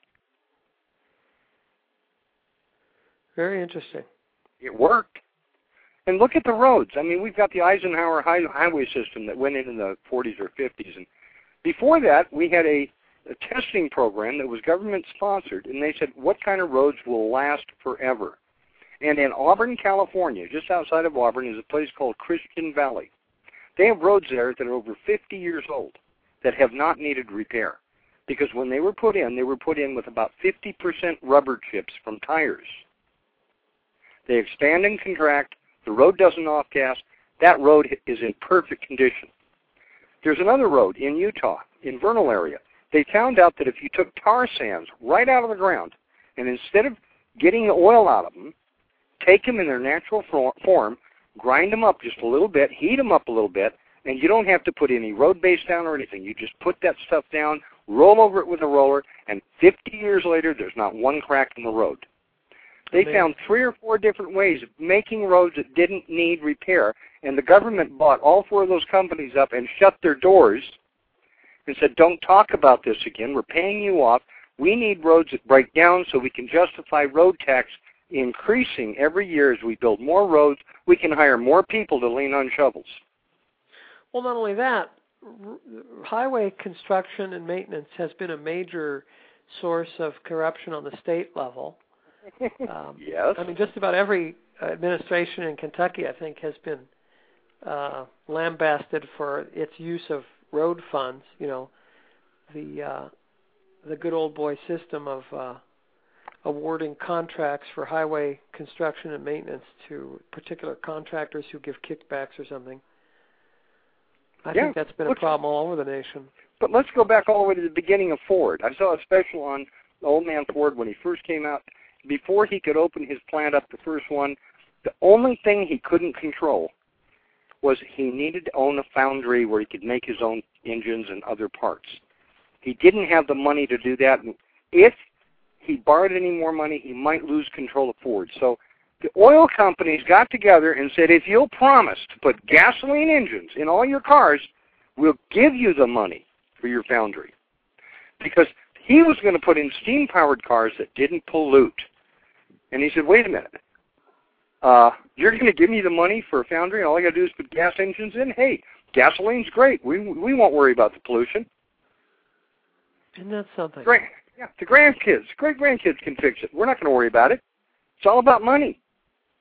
Very interesting. It worked. And look at the roads. I mean, we've got the Eisenhower highway system that went in the 40s or 50s. And before that, we had a testing program that was government-sponsored, and they said, what kind of roads will last forever? And in Auburn, California, just outside of Auburn, is a place called Christian Valley. They have roads there that are over 50 years old that have not needed repair. Because when they were put in with about 50% rubber chips from tires. They expand and contract. The road doesn't off-gas. That road is in perfect condition. There's another road in Utah, in Vernal area. They found out that if you took tar sands right out of the ground, and instead of getting the oil out of them, take them in their natural form, grind them up just a little bit, heat them up a little bit, and you don't have to put any road base down or anything. You just put that stuff down, roll over it with a roller, and 50 years later, there's not one crack in the road. They found 3 or 4 different ways of making roads that didn't need repair, and the government bought all 4 of those companies up and shut their doors and said, don't talk about this again. We're paying you off. We need roads that break down so we can justify road tax increasing every year as we build more roads. We can hire more people to lean on shovels. Well, not only that, highway construction and maintenance has been a major source of corruption on the state level. Yes. I mean, just about every administration in Kentucky, I think, has been lambasted for its use of road funds. You know, the good old boy system of awarding contracts for highway construction and maintenance to particular contractors who give kickbacks or something. I think that's been a problem all over the nation. But let's go back all the way to the beginning of Ford. I saw a special on Old Man Ford when he first came out. Before he could open his plant up, the first one, the only thing he couldn't control was he needed to own a foundry where he could make his own engines and other parts. He didn't have the money to do that. And if he borrowed any more money, he might lose control of Ford. So the oil companies got together and said, if you'll promise to put gasoline engines in all your cars, we'll give you the money for your foundry. Because he was going to put in steam-powered cars that didn't pollute. And he said, wait a minute. You're going to give me the money for a foundry and all I got to do is put gas engines in? Hey, gasoline's great. We won't worry about the pollution. Isn't that something? The grandkids, great-grandkids can fix it. We're not going to worry about it. It's all about money.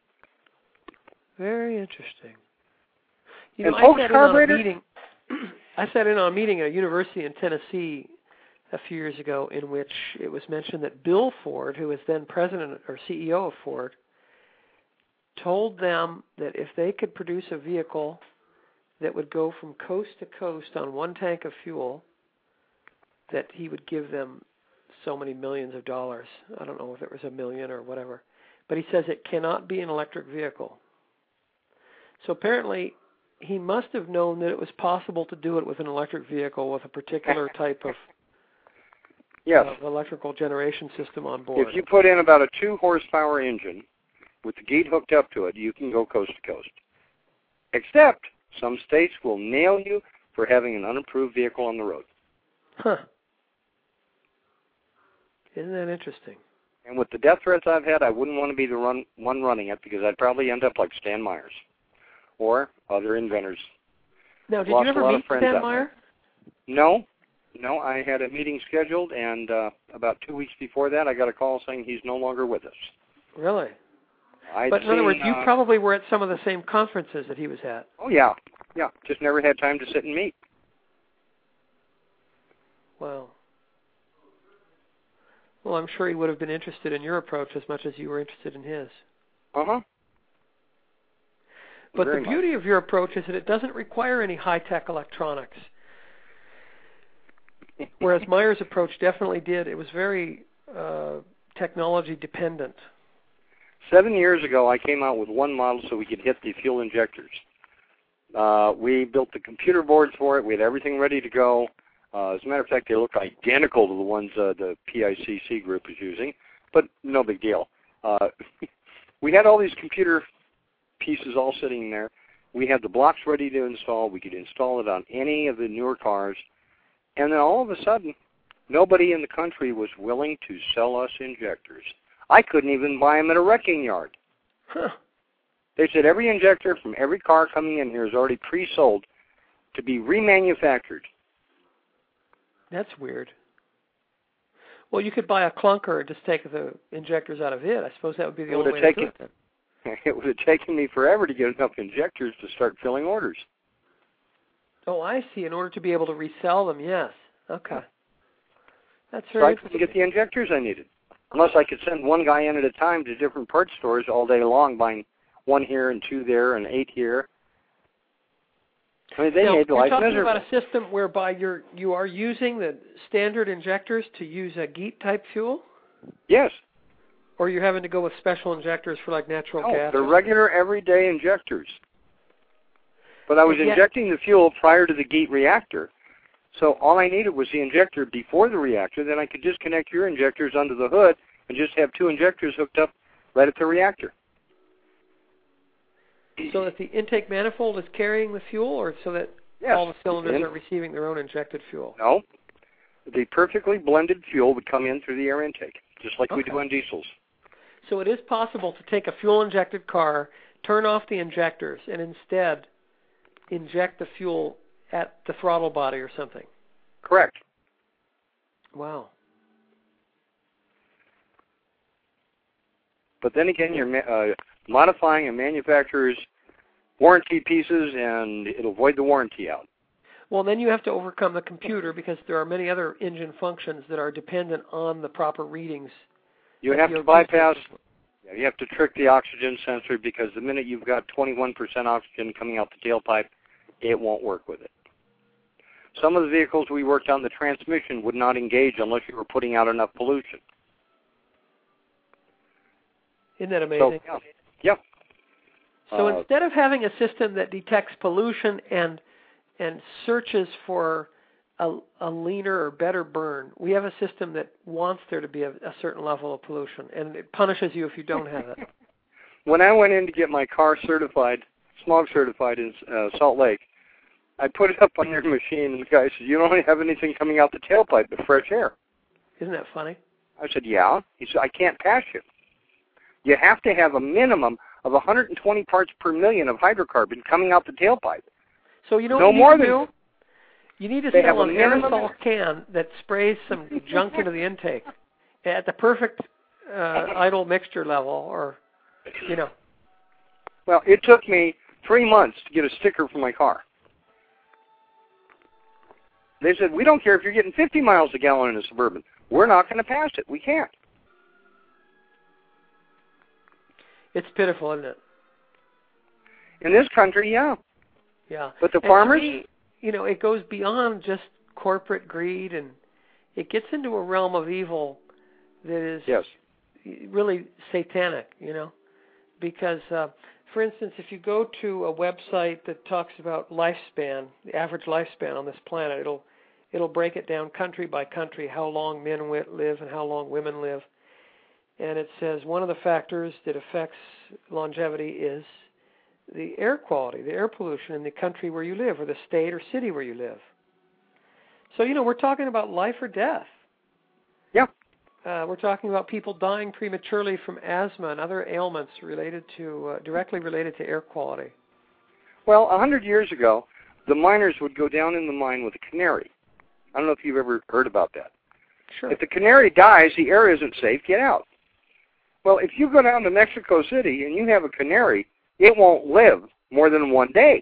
Very interesting. You and know, folks, carburetors... I sat in on a meeting at a university in Tennessee a few years ago in which it was mentioned that Bill Ford, who was then president or CEO of Ford, told them that if they could produce a vehicle that would go from coast to coast on one tank of fuel, that he would give them so many millions of dollars. I don't know if it was $1 million or whatever. But he says it cannot be an electric vehicle. So apparently he must have known that it was possible to do it with an electric vehicle with a particular type of electrical generation system on board. If you put in about a 2-horsepower engine with the gate hooked up to it, you can go coast to coast. Except some states will nail you for having an unapproved vehicle on the road. Huh. Isn't that interesting? And with the death threats I've had, I wouldn't want to be the one running it because I'd probably end up like Stan Myers or other inventors. Now, did you ever meet Stan Meyer? No, I had a meeting scheduled, and about 2 weeks before that, I got a call saying he's no longer with us. Really? But in other words, you probably were at some of the same conferences that he was at. Oh, yeah. Just never had time to sit and meet. Wow. Well, I'm sure he would have been interested in your approach as much as you were interested in his. Uh-huh. But the beauty of your approach is that it doesn't require any high-tech electronics. Whereas Meyer's approach definitely did. It was very technology dependent. 7 years ago, I came out with one model so we could hit the fuel injectors. We built the computer boards for it. We had everything ready to go. As a matter of fact, they look identical to the ones the PICC group is using, but no big deal. We had all these computer pieces all sitting there. We had the blocks ready to install. We could install it on any of the newer cars. And then all of a sudden, nobody in the country was willing to sell us injectors. I couldn't even buy them at a wrecking yard. Huh. They said every injector from every car coming in here is already pre-sold to be remanufactured. That's weird. Well, you could buy a clunker and just take the injectors out of it. I suppose that would be the only way to do it then. It would have taken me forever to get enough injectors to start filling orders. Oh, I see. In order to be able to resell them, yes. Okay. That's So very I couldn't get the injectors I needed. Unless I could send one guy in at a time to different parts stores all day long, buying 1 here and 2 there and 8 here. I mean, they made life miserable. You're talking about a system whereby you are using the standard injectors to use a GEAT-type fuel? Yes. Or you're having to go with special injectors for like natural gas? No, the regular everyday injectors. But I was injecting the fuel prior to the GEAT reactor. So all I needed was the injector before the reactor. Then I could disconnect your injectors under the hood and just have 2 injectors hooked up right at the reactor. So that the intake manifold is carrying the fuel, or so that all the cylinders are receiving their own injected fuel? No. The perfectly blended fuel would come in through the air intake, just like we do on diesels. So it is possible to take a fuel-injected car, turn off the injectors, and instead inject the fuel at the throttle body or something? Correct. Wow. But then again, you're modifying a manufacturer's warranty pieces, and it'll void the warranty out. Well, then you have to overcome the computer because there are many other engine functions that are dependent on the proper readings. You have to bypass, you have to trick the oxygen sensor because the minute you've got 21% oxygen coming out the tailpipe, it won't work with it. Some of the vehicles we worked on, the transmission would not engage unless you were putting out enough pollution. Isn't that amazing? So, yeah. So instead of having a system that detects pollution and searches for a leaner or better burn, we have a system that wants there to be a certain level of pollution, and it punishes you if you don't have it. When I went in to get my car certified, smog certified in Salt Lake, I put it up on your machine, and the guy said, "You don't have anything coming out the tailpipe but fresh air." Isn't that funny? I said, "Yeah." He said, "I can't pass you. You have to have a minimum of 120 parts per million of hydrocarbon coming out the tailpipe." So you know no what more you need than to do? You need to sell an aerosol can that sprays some junk into the intake at the perfect idle mixture level, or, you know. Well, it took me 3 months to get a sticker for my car. They said, we don't care if you're getting 50 miles a gallon in a Suburban. We're not going to pass it. We can't. It's pitiful, isn't it? In this country, yeah. Yeah. But the and farmers? To me, it goes beyond just corporate greed, and it gets into a realm of evil that is really satanic, because, for instance, if you go to a website that talks about lifespan, the average lifespan on this planet, it'll break it down country by country, how long men live and how long women live. And it says one of the factors that affects longevity is the air quality, the air pollution in the country where you live, or the state or city where you live. So, we're talking about life or death. Yeah. We're talking about people dying prematurely from asthma and other ailments directly related to air quality. Well, 100 years ago, the miners would go down in the mine with a canary. I don't know if you've ever heard about that. Sure. If the canary dies, the air isn't safe, get out. Well, if you go down to Mexico City and you have a canary, it won't live more than one day.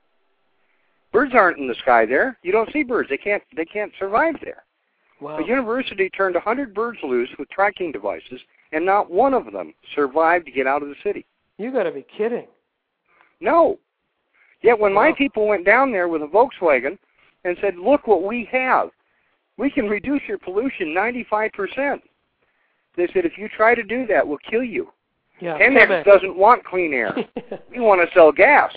Birds aren't in the sky there. You don't see birds. They can't survive there. Wow. The university turned 100 birds loose with tracking devices, and not one of them survived to get out of the city. You got to be kidding. No. Yet when my people went down there with a Volkswagen and said, look what we have. We can reduce your pollution 95%. They said, if you try to do that, we'll kill you. Yeah, Pemex doesn't want clean air. We want to sell gas.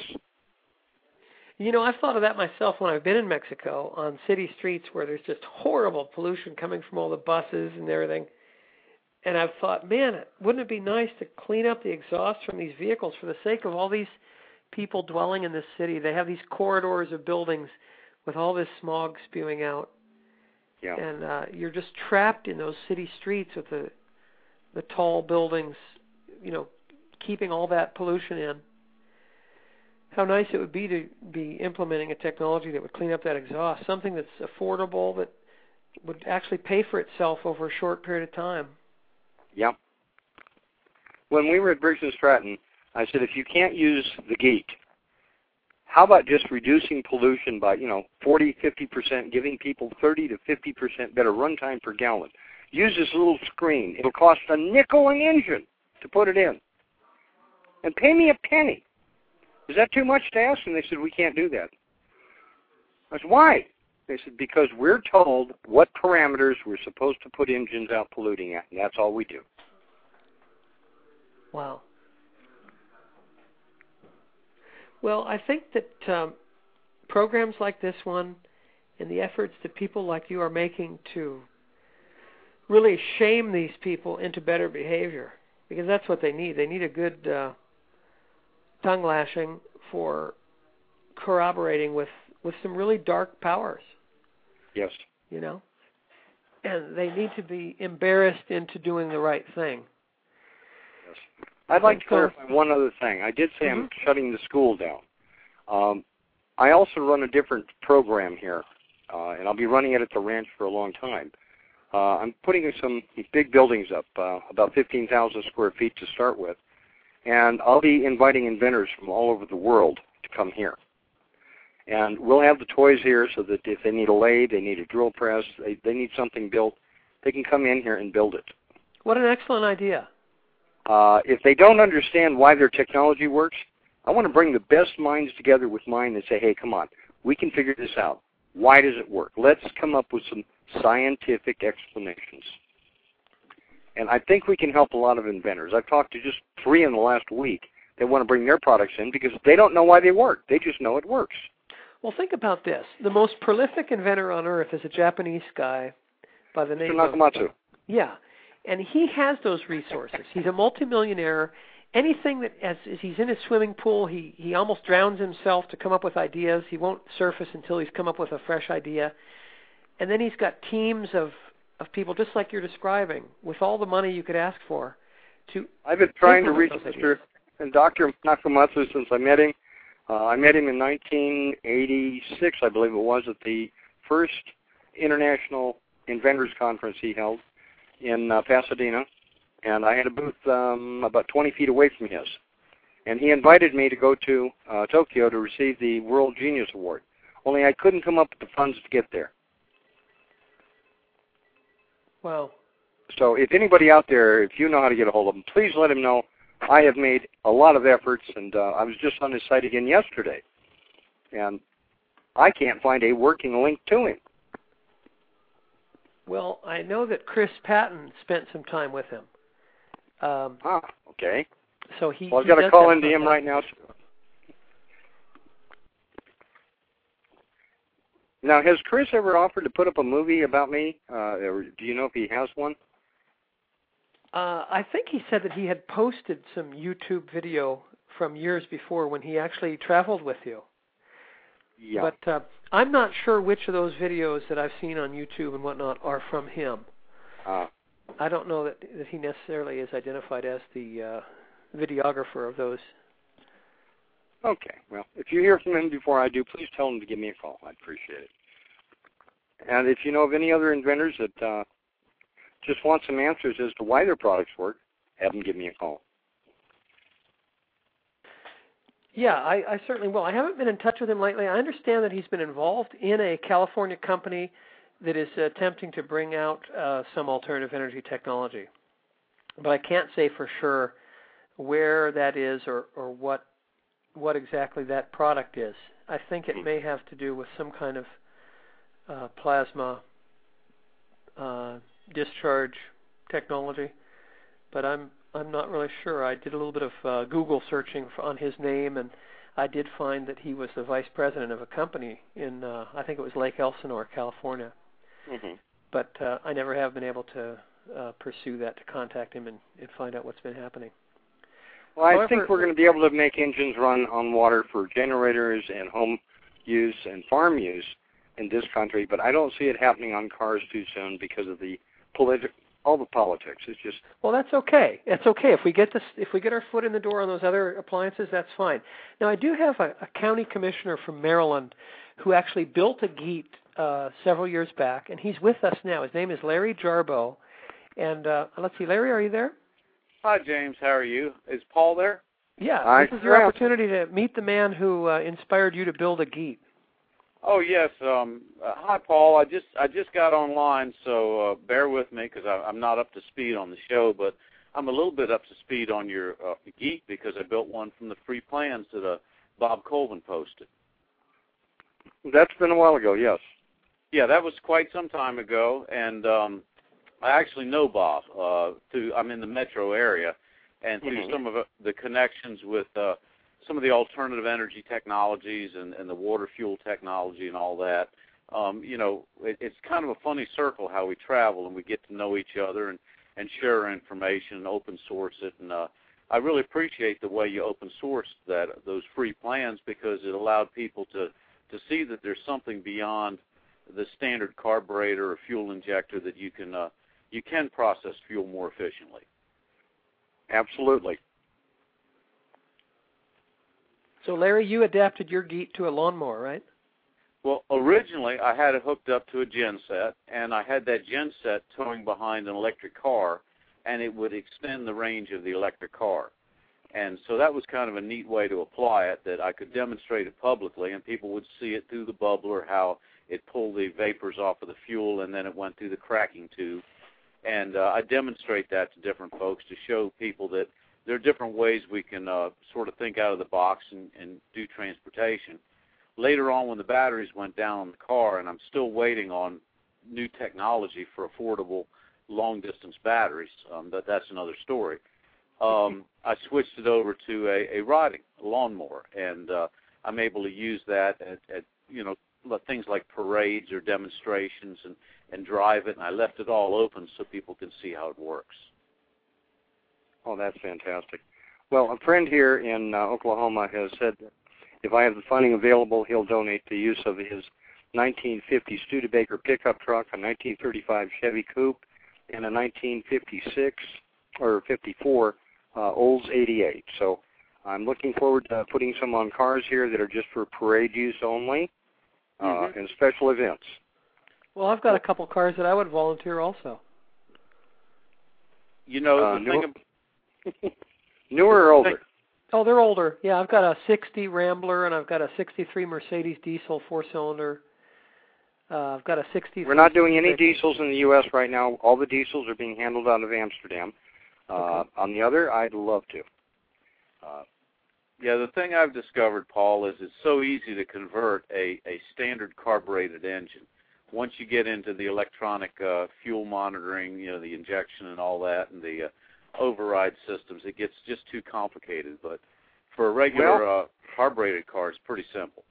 I've thought of that myself when I've been in Mexico on city streets where there's just horrible pollution coming from all the buses and everything. And I've thought, man, wouldn't it be nice to clean up the exhaust from these vehicles for the sake of all these people dwelling in this city? They have these corridors of buildings with all this smog spewing out. Yeah. And you're just trapped in those city streets with the tall buildings, keeping all that pollution in. How nice it would be to be implementing a technology that would clean up that exhaust, something that's affordable, that would actually pay for itself over a short period of time. Yeah. When we were at Briggs & Stratton, I said, if you can't use the GEET, how about just reducing pollution by, 40, 50%, giving people 30 to 50% better runtime per gallon? Use this little screen. It'll cost a nickel an engine to put it in. And pay me a penny. Is that too much to ask? And they said, we can't do that. I said, why? They said, because we're told what parameters we're supposed to put engines out polluting at, and that's all we do. Wow. Well, I think that programs like this one and the efforts that people like you are making to really shame these people into better behavior, because that's what they need. They need a good tongue lashing for corroborating with some really dark powers. Yes. And they need to be embarrassed into doing the right thing. Yes. I'd like to clarify one other thing. I did say I'm shutting the school down. I also run a different program here, and I'll be running it at the ranch for a long time. I'm putting some big buildings up, about 15,000 square feet to start with, and I'll be inviting inventors from all over the world to come here. And we'll have the toys here so that if they need a lathe, they need a drill press, they need something built, they can come in here and build it. What an excellent idea. If they don't understand why their technology works, I want to bring the best minds together with mine and say, hey, come on, we can figure this out. Why does it work? Let's come up with some scientific explanations. And I think we can help a lot of inventors. I've talked to just 3 in the last week that want to bring their products in because they don't know why they work. They just know it works. Well, think about this. The most prolific inventor on Earth is a Japanese guy by the name of Nakamatsu. Yeah, and he has those resources. He's a multimillionaire. Anything that, as he's in his swimming pool, he almost drowns himself to come up with ideas. He won't surface until he's come up with a fresh idea. And then he's got teams of people, just like you're describing, with all the money you could ask for. I've been trying to reach Dr. Nakamatsu since I met him. I met him in 1986, I believe it was, at the first International Inventors Conference he held in Pasadena. And I had a booth about 20 feet away from his. And he invited me to go to Tokyo to receive the World Genius Award. Only I couldn't come up with the funds to get there. Wow. So if anybody out there, if you know how to get a hold of him, please let him know. I have made a lot of efforts, and I was just on his site again yesterday, and I can't find a working link to him. Well, I know that Chris Patton spent some time with him. Okay. So he. Well, I've got to call into him right now. Now, has Chris ever offered to put up a movie about me? Or do you know if he has one? I think he said that he had posted some YouTube video from years before when he actually traveled with you. Yeah. But I'm not sure which of those videos that I've seen on YouTube and whatnot are from him. I don't know that he necessarily is identified as the videographer of those. Okay. Well, if you hear from him before I do, please tell him to give me a call. I'd appreciate it. And if you know of any other inventors that just want some answers as to why their products work, have them give me a call. Yeah, I certainly will. I haven't been in touch with him lately. I understand that he's been involved in a California company that is attempting to bring out some alternative energy technology. But I can't say for sure where that is or what exactly that product is. I think it may have to do with some kind of plasma discharge technology, but I'm not really sure. I did a little bit of Google searching on his name, and I did find that he was the vice president of a company in I think it was Lake Elsinore, California. Mm-hmm. But I never have been able to pursue that to contact him and find out what's been happening. Well, I think we're going to be able to make engines run on water for generators and home use and farm use in this country, but I don't see it happening on cars too soon because of the all the politics. It's just well, that's okay. It's okay if we get our foot in the door on those other appliances. That's fine. Now, I do have a county commissioner from Maryland who actually built a GEAT several years back, and he's with us now. His name is Larry Jarboe, and let's see, Larry, are you there? Hi, James. How are you? Is Paul there? Yeah, this is your opportunity to meet the man who inspired you to build a GEAT. Oh yes. Hi, Paul. I just got online, so bear with me because I'm not up to speed on the show, but I'm a little bit up to speed on your GEAT because I built one from the free plans that Bob Colvin posted. That's been a while ago, yes. Yeah, that was quite some time ago, and I actually know Bob. I'm in the metro area, and through some of the connections with some of the alternative energy technologies and the water fuel technology and all that, it's kind of a funny circle how we travel and we get to know each other and share our information and open source it. And I really appreciate the way you open sourced those free plans because it allowed people to see that there's something beyond the standard carburetor or fuel injector that you can process fuel more efficiently. Absolutely. So, Larry, you adapted your GEAT to a lawnmower, right? Well, originally I had it hooked up to a genset, and I had that genset towing behind an electric car, and it would extend the range of the electric car. And so that was kind of a neat way to apply it, that I could demonstrate it publicly, and people would see it through the bubbler, how it pulled the vapors off of the fuel, and then it went through the cracking tube. And I demonstrate that to different folks to show people that there are different ways we can sort of think out of the box and do transportation. Later on, when the batteries went down on the car, and I'm still waiting on new technology for affordable long-distance batteries, that's another story. I switched it over to a riding lawnmower, and I'm able to use that at things like parades or demonstrations and drive it, and I left it all open so people can see how it works. Oh, that's fantastic. Well, a friend here in Oklahoma has said that if I have the funding available, he'll donate the use of his 1950 Studebaker pickup truck, a 1935 Chevy Coupe, and a 1956 or 54 Olds 88. So I'm looking forward to putting some on cars here that are just for parade use only and special events. Well, I've got a couple cars that I would volunteer also. Newer or older? Oh, they're older. Yeah, I've got a 60 Rambler and I've got a 63 Mercedes diesel 4-cylinder. I've got a 60. We're not doing any diesels in the U.S. right now. All the diesels are being handled out of Amsterdam. Okay. On the other, I'd love to. Yeah, the thing I've discovered, Paul, is it's so easy to convert a standard carbureted engine. Once you get into the electronic fuel monitoring, the injection and all that, and the override systems, it gets just too complicated. But for a regular carbureted car, it's pretty simple.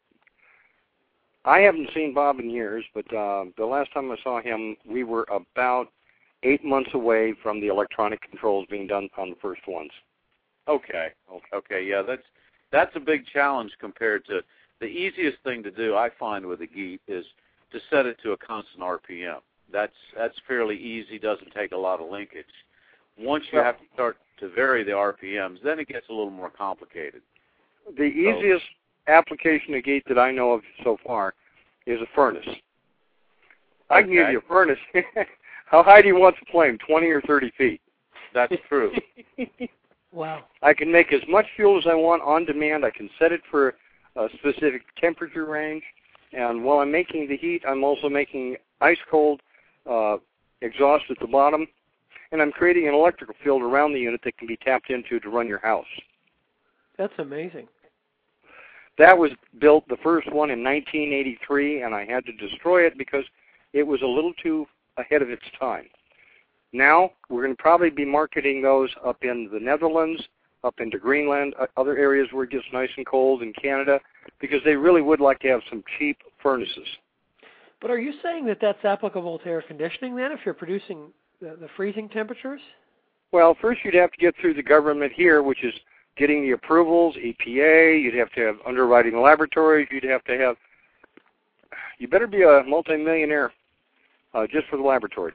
I haven't seen Bob in years, but the last time I saw him, we were about 8 months away from the electronic controls being done on the first ones. Okay, yeah, that's a big challenge compared to the easiest thing to do. I find with a Geet is to set it to a constant RPM. That's fairly easy. Doesn't take a lot of linkage. Once you have to start to vary the RPMs, then it gets a little more complicated. The easiest application of Geet that I know of so far is a furnace. I can give you a furnace. How high do you want the flame? 20 or 30 feet? That's true. Wow. I can make as much fuel as I want on demand. I can set it for a specific temperature range. And while I'm making the heat, I'm also making ice-cold exhaust at the bottom. And I'm creating an electrical field around the unit that can be tapped into to run your house. That's amazing. That was built, the first one, in 1983, and I had to destroy it because it was a little too ahead of its time. Now, we're going to probably be marketing those up in the Netherlands, up into Greenland, other areas where it gets nice and cold in Canada, because they really would like to have some cheap furnaces. But are you saying that that's applicable to air conditioning then, if you're producing the freezing temperatures? Well, first you'd have to get through the government here, which is getting the approvals, EPA, you'd have to have underwriting laboratories, you better be a multimillionaire just for the laboratory.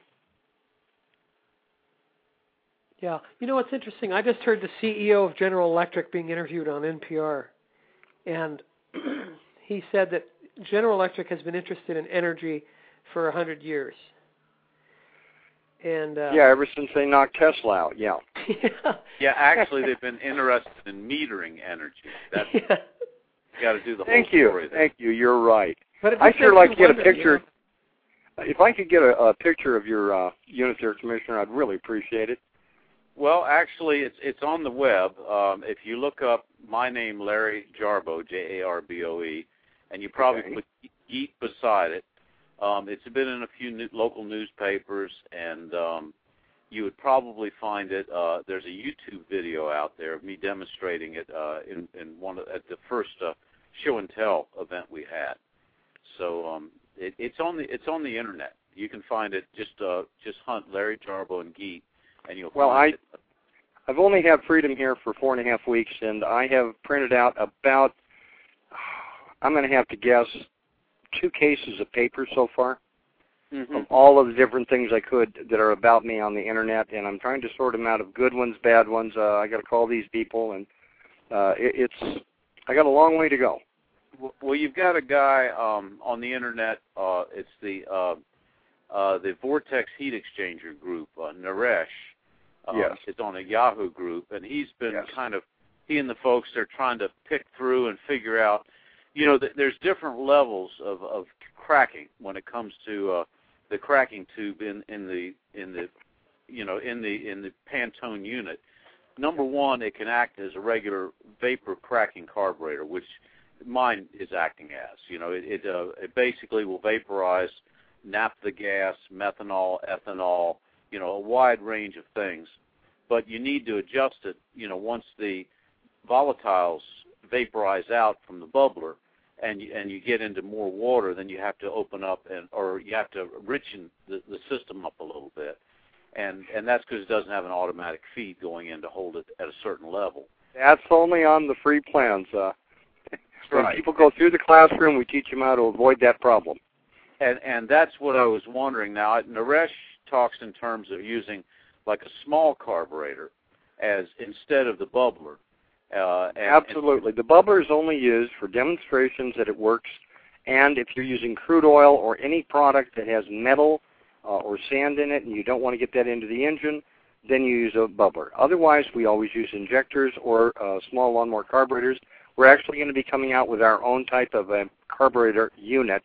Yeah. You know what's interesting? I just heard the CEO of General Electric being interviewed on NPR, and he said that General Electric has been interested in energy for 100 years. And ever since they knocked Tesla out, yeah. Yeah, actually, they've been interested in metering energy. That's, you got to do the whole story there. Thank you. You're right. But I'd sure like to get a picture. If I could get a picture of your unit there, Commissioner, I'd really appreciate it. Well, actually, it's on the web. If you look up my name, Larry Jarboe, Jarboe, and you probably put Geet beside it, it's been in a few local newspapers, and you would probably find it. There's a YouTube video out there of me demonstrating it at the first show and tell event we had. So it's on the internet. You can find it. Just hunt Larry Jarboe and Geet, and you'll find it. I've only had Freedom here for 4.5 weeks, and I have printed out about, I'm going to have to guess, 2 cases of paper so far of all of the different things I could that are about me on the internet, and I'm trying to sort them out of good ones, bad ones. I got to call these people, and I got a long way to go. Well, you've got a guy on the internet. It's the Vortex Heat Exchanger group, Naresh. Yes. It's on a Yahoo group, and he's been he and the folks, they're trying to pick through and figure out, there's different levels of cracking when it comes to the cracking tube in the Pantone unit. Number one, it can act as a regular vapor cracking carburetor, which mine is acting as. It basically will vaporize naphtha gas, methanol, ethanol, a wide range of things. But you need to adjust it, once the volatiles vaporize out from the bubbler and you get into more water, then you have to open up or you have to richen the system up a little bit. And that's because it doesn't have an automatic feed going in to hold it at a certain level. That's only on the free plans. When people go through the classroom, we teach them how to avoid that problem. And that's what I was wondering. Now, Naresh talks in terms of using like a small carburetor as instead of the bubbler. Absolutely. The bubbler is only used for demonstrations that it works, and if you're using crude oil or any product that has metal or sand in it and you don't want to get that into the engine, then you use a bubbler. Otherwise, we always use injectors or small lawnmower carburetors. We're actually going to be coming out with our own type of a carburetor unit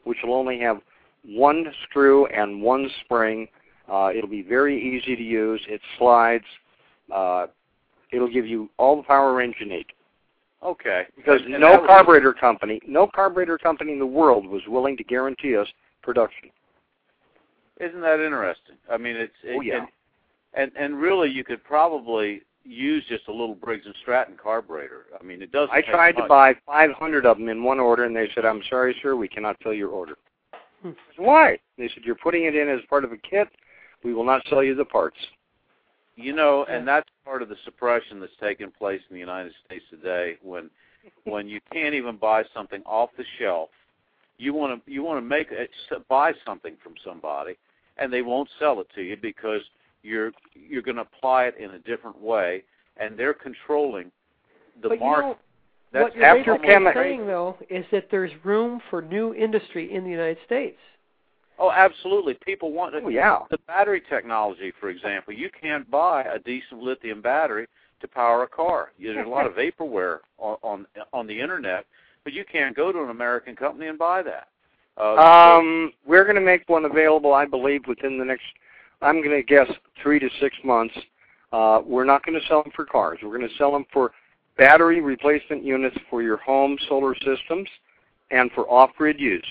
which will only have one screw and one spring. It'll be very easy to use. It slides. It'll give you all the power range you need. Okay. Because no carburetor company in the world was willing to guarantee us production. Isn't that interesting? I mean, and really, you could probably use just a little Briggs & Stratton carburetor. I mean, it doesn't. I tried to buy 500 of them in one order, and they said, "I'm sorry, sir, we cannot fill your order." I said, "Why?" They said, "You're putting it in as part of a kit. We will not sell you the parts." You know, and that's part of the suppression that's taking place in the United States today. When you can't even buy something off the shelf, you want to buy something from somebody, and they won't sell it to you because you're going to apply it in a different way, and they're controlling the market. What you're basically saying, though, is that there's room for new industry in the United States. Oh, absolutely. People want it. Oh, yeah. The battery technology, for example. You can't buy a decent lithium battery to power a car. There's a lot of vaporware on the Internet, but you can't go to an American company and buy that. We're going to make one available, I believe, within the next, I'm going to guess, 3 to 6 months. We're not going to sell them for cars. We're going to sell them for battery replacement units for your home solar systems and for off-grid use.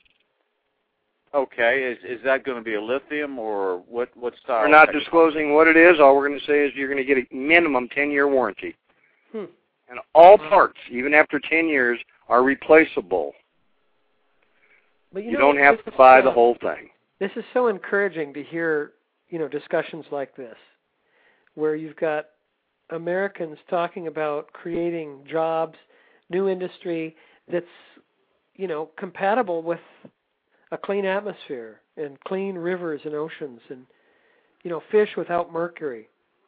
Okay, is that going to be a lithium or what style? We're not disclosing what it is. All we're going to say is you're going to get a minimum 10-year warranty. And all parts, even after 10 years, are replaceable. But you don't have to buy the whole thing. This is so encouraging to hear, discussions like this, where you've got Americans talking about creating jobs, new industry that's, compatible with a clean atmosphere and clean rivers and oceans and, fish without mercury.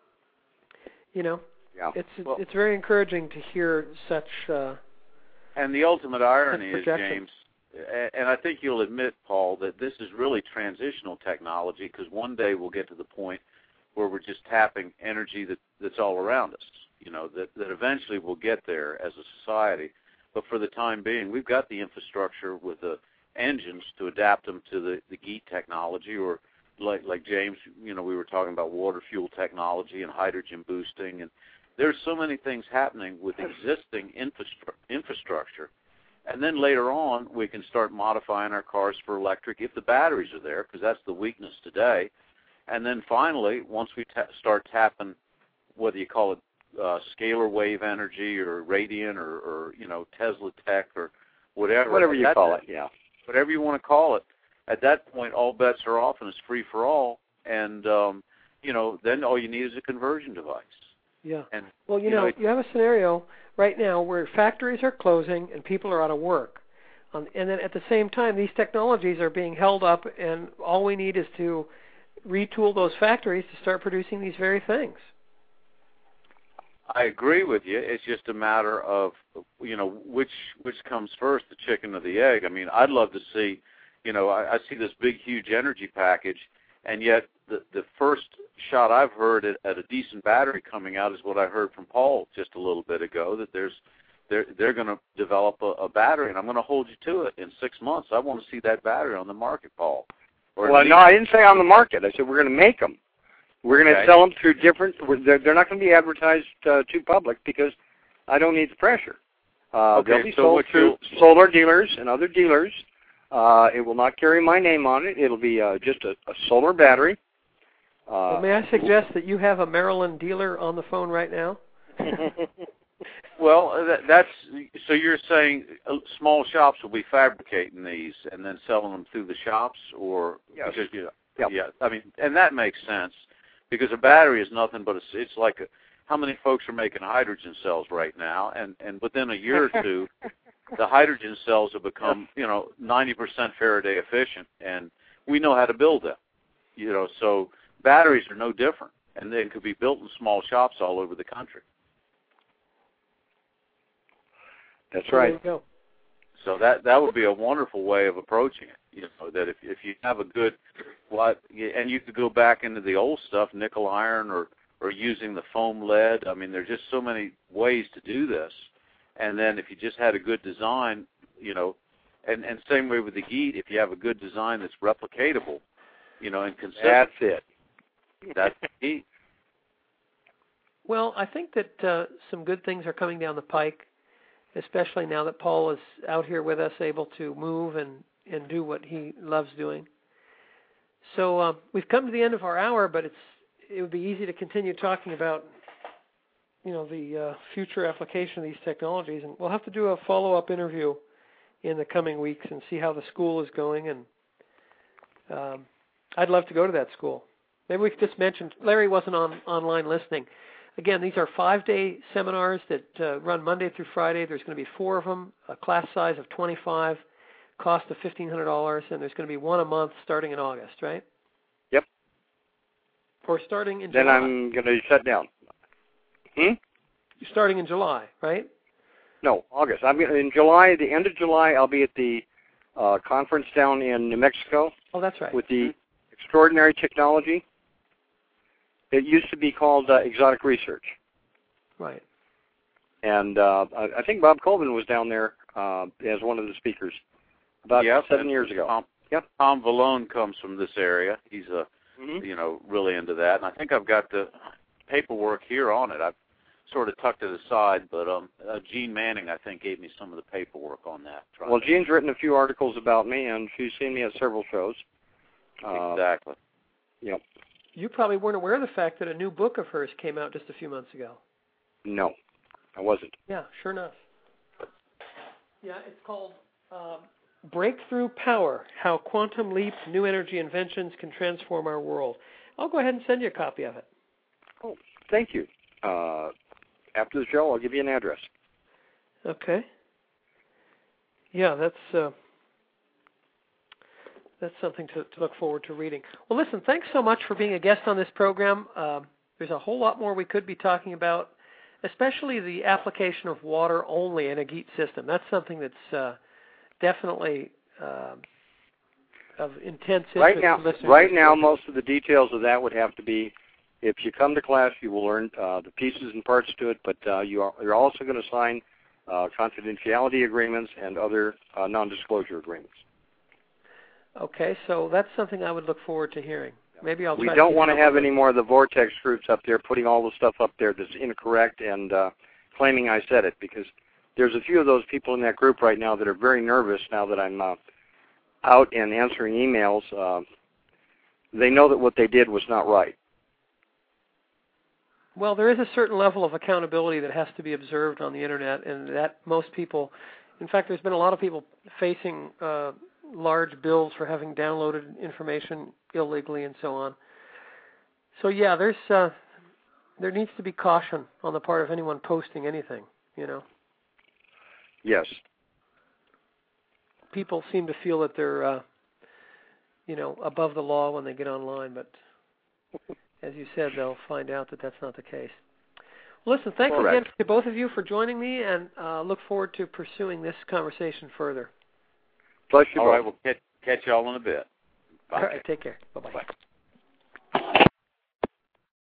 It's very encouraging to hear such. And the ultimate irony is, James, and I think you'll admit, Paul, that this is really transitional technology because one day we'll get to the point where we're just tapping energy that's all around us, that eventually we'll get there as a society. But for the time being, we've got the infrastructure with the engines to adapt them to the GEAT technology, or like James, we were talking about water fuel technology and hydrogen boosting, and there's so many things happening with existing infrastructure. And then later on, we can start modifying our cars for electric if the batteries are there, because that's the weakness today. And then finally, once we start tapping, whether you call it scalar wave energy or radiant or Tesla tech or whatever you call it, yeah. Whatever you want to call it, at that point, all bets are off and it's free for all. And, then all you need is a conversion device. Yeah. And, well, you have a scenario right now where factories are closing and people are out of work. And then at the same time, these technologies are being held up, and all we need is to retool those factories to start producing these very things. I agree with you. It's just a matter of, which comes first, the chicken or the egg. I mean, I'd love to see, I see this big, huge energy package, and yet the first shot I've heard at a decent battery coming out is what I heard from Paul just a little bit ago, that they're going to develop a battery, and I'm going to hold you to it in 6 months. I want to see that battery on the market, Paul. Well, no, I didn't say on the market. I said we're going to make them. We're going to sell them through different. They're not going to be advertised to public because I don't need the pressure. They'll be sold through solar dealers and other dealers. It will not carry my name on it. It'll be just a solar battery. Well, may I suggest that you have a Maryland dealer on the phone right now? Well, that's so you're saying small shops will be fabricating these and then selling them through the shops, or yes. Because, yeah. I mean, and that makes sense because a battery is nothing but it's like how many folks are making hydrogen cells right now, and within a year or two, the hydrogen cells have become 90% Faraday efficient, and we know how to build them. So batteries are no different, and they could be built in small shops all over the country. That's right. There you go. So that would be a wonderful way of approaching it. That if you have a good, and you could go back into the old stuff, nickel iron or using the foam lead. I mean, there's just so many ways to do this. And then if you just had a good design, And same way with the GEAT, if you have a good design that's replicatable, and consistent. That's it. That's the key. Well, I think that some good things are coming down the pike, especially now that Paul is out here with us, able to move and do what he loves doing. So we've come to the end of our hour, but it would be easy to continue talking about, the future application of these technologies, and we'll have to do a follow-up interview in the coming weeks and see how the school is going. And I'd love to go to that school. Maybe we could just mention, Larry wasn't online listening. Again, these are 5-day seminars that run Monday through Friday. There's going to be 4 of them, a class size of 25, cost of $1,500, and there's going to be one a month starting in August, right? Yep. Or starting in July. Then I'm going to shut down. Starting in July, right? No, August. In July, the end of July, I'll be at the conference down in New Mexico. Oh, that's right. With the extraordinary technology. It used to be called Exotic Research. Right. And I think Bob Colvin was down there as one of the speakers about 7 years ago. Tom Vallone comes from this area. He's really into that. And I think I've got the paperwork here on it. I've sort of tucked it aside, but Jean Manning, I think, gave me some of the paperwork on that. Well, Jean's written a few articles about me, and she's seen me at several shows. Exactly. Yep. You probably weren't aware of the fact that a new book of hers came out just a few months ago. No, I wasn't. Yeah, sure enough. Yeah, it's called Breakthrough Power, How Quantum Leap New Energy Inventions Can Transform Our World. I'll go ahead and send you a copy of it. Oh, thank you. After the show, I'll give you an address. Okay. Yeah, that's something to look forward to reading. Well, listen, thanks so much for being a guest on this program. There's a whole lot more we could be talking about, especially the application of water only in a GEAT system. That's something that's definitely of intense interest. Right now, most of the details of that would have to be, if you come to class, you will learn the pieces and parts to it, but you're also going to sign confidentiality agreements and other non-disclosure agreements. Okay, so that's something I would look forward to hearing. Maybe I'll try. We don't want to have any more of the Vortex groups up there putting all the stuff up there that's incorrect and claiming I said it, because there's a few of those people in that group right now that are very nervous now that I'm out and answering emails. They know that what they did was not right. Well, there is a certain level of accountability that has to be observed on the Internet, and that most people, in fact, there's been a lot of people facing large bills for having downloaded information illegally and so on. So yeah, there needs to be caution on the part of anyone posting anything, Yes. People seem to feel that they're, above the law when they get online, but as you said, they'll find out that that's not the case. Well, listen, thanks again to both of you for joining me, and look forward to pursuing this conversation further. Bless you. All right, we'll catch you all in a bit. Bye. All right, take care. Bye-bye. Bye.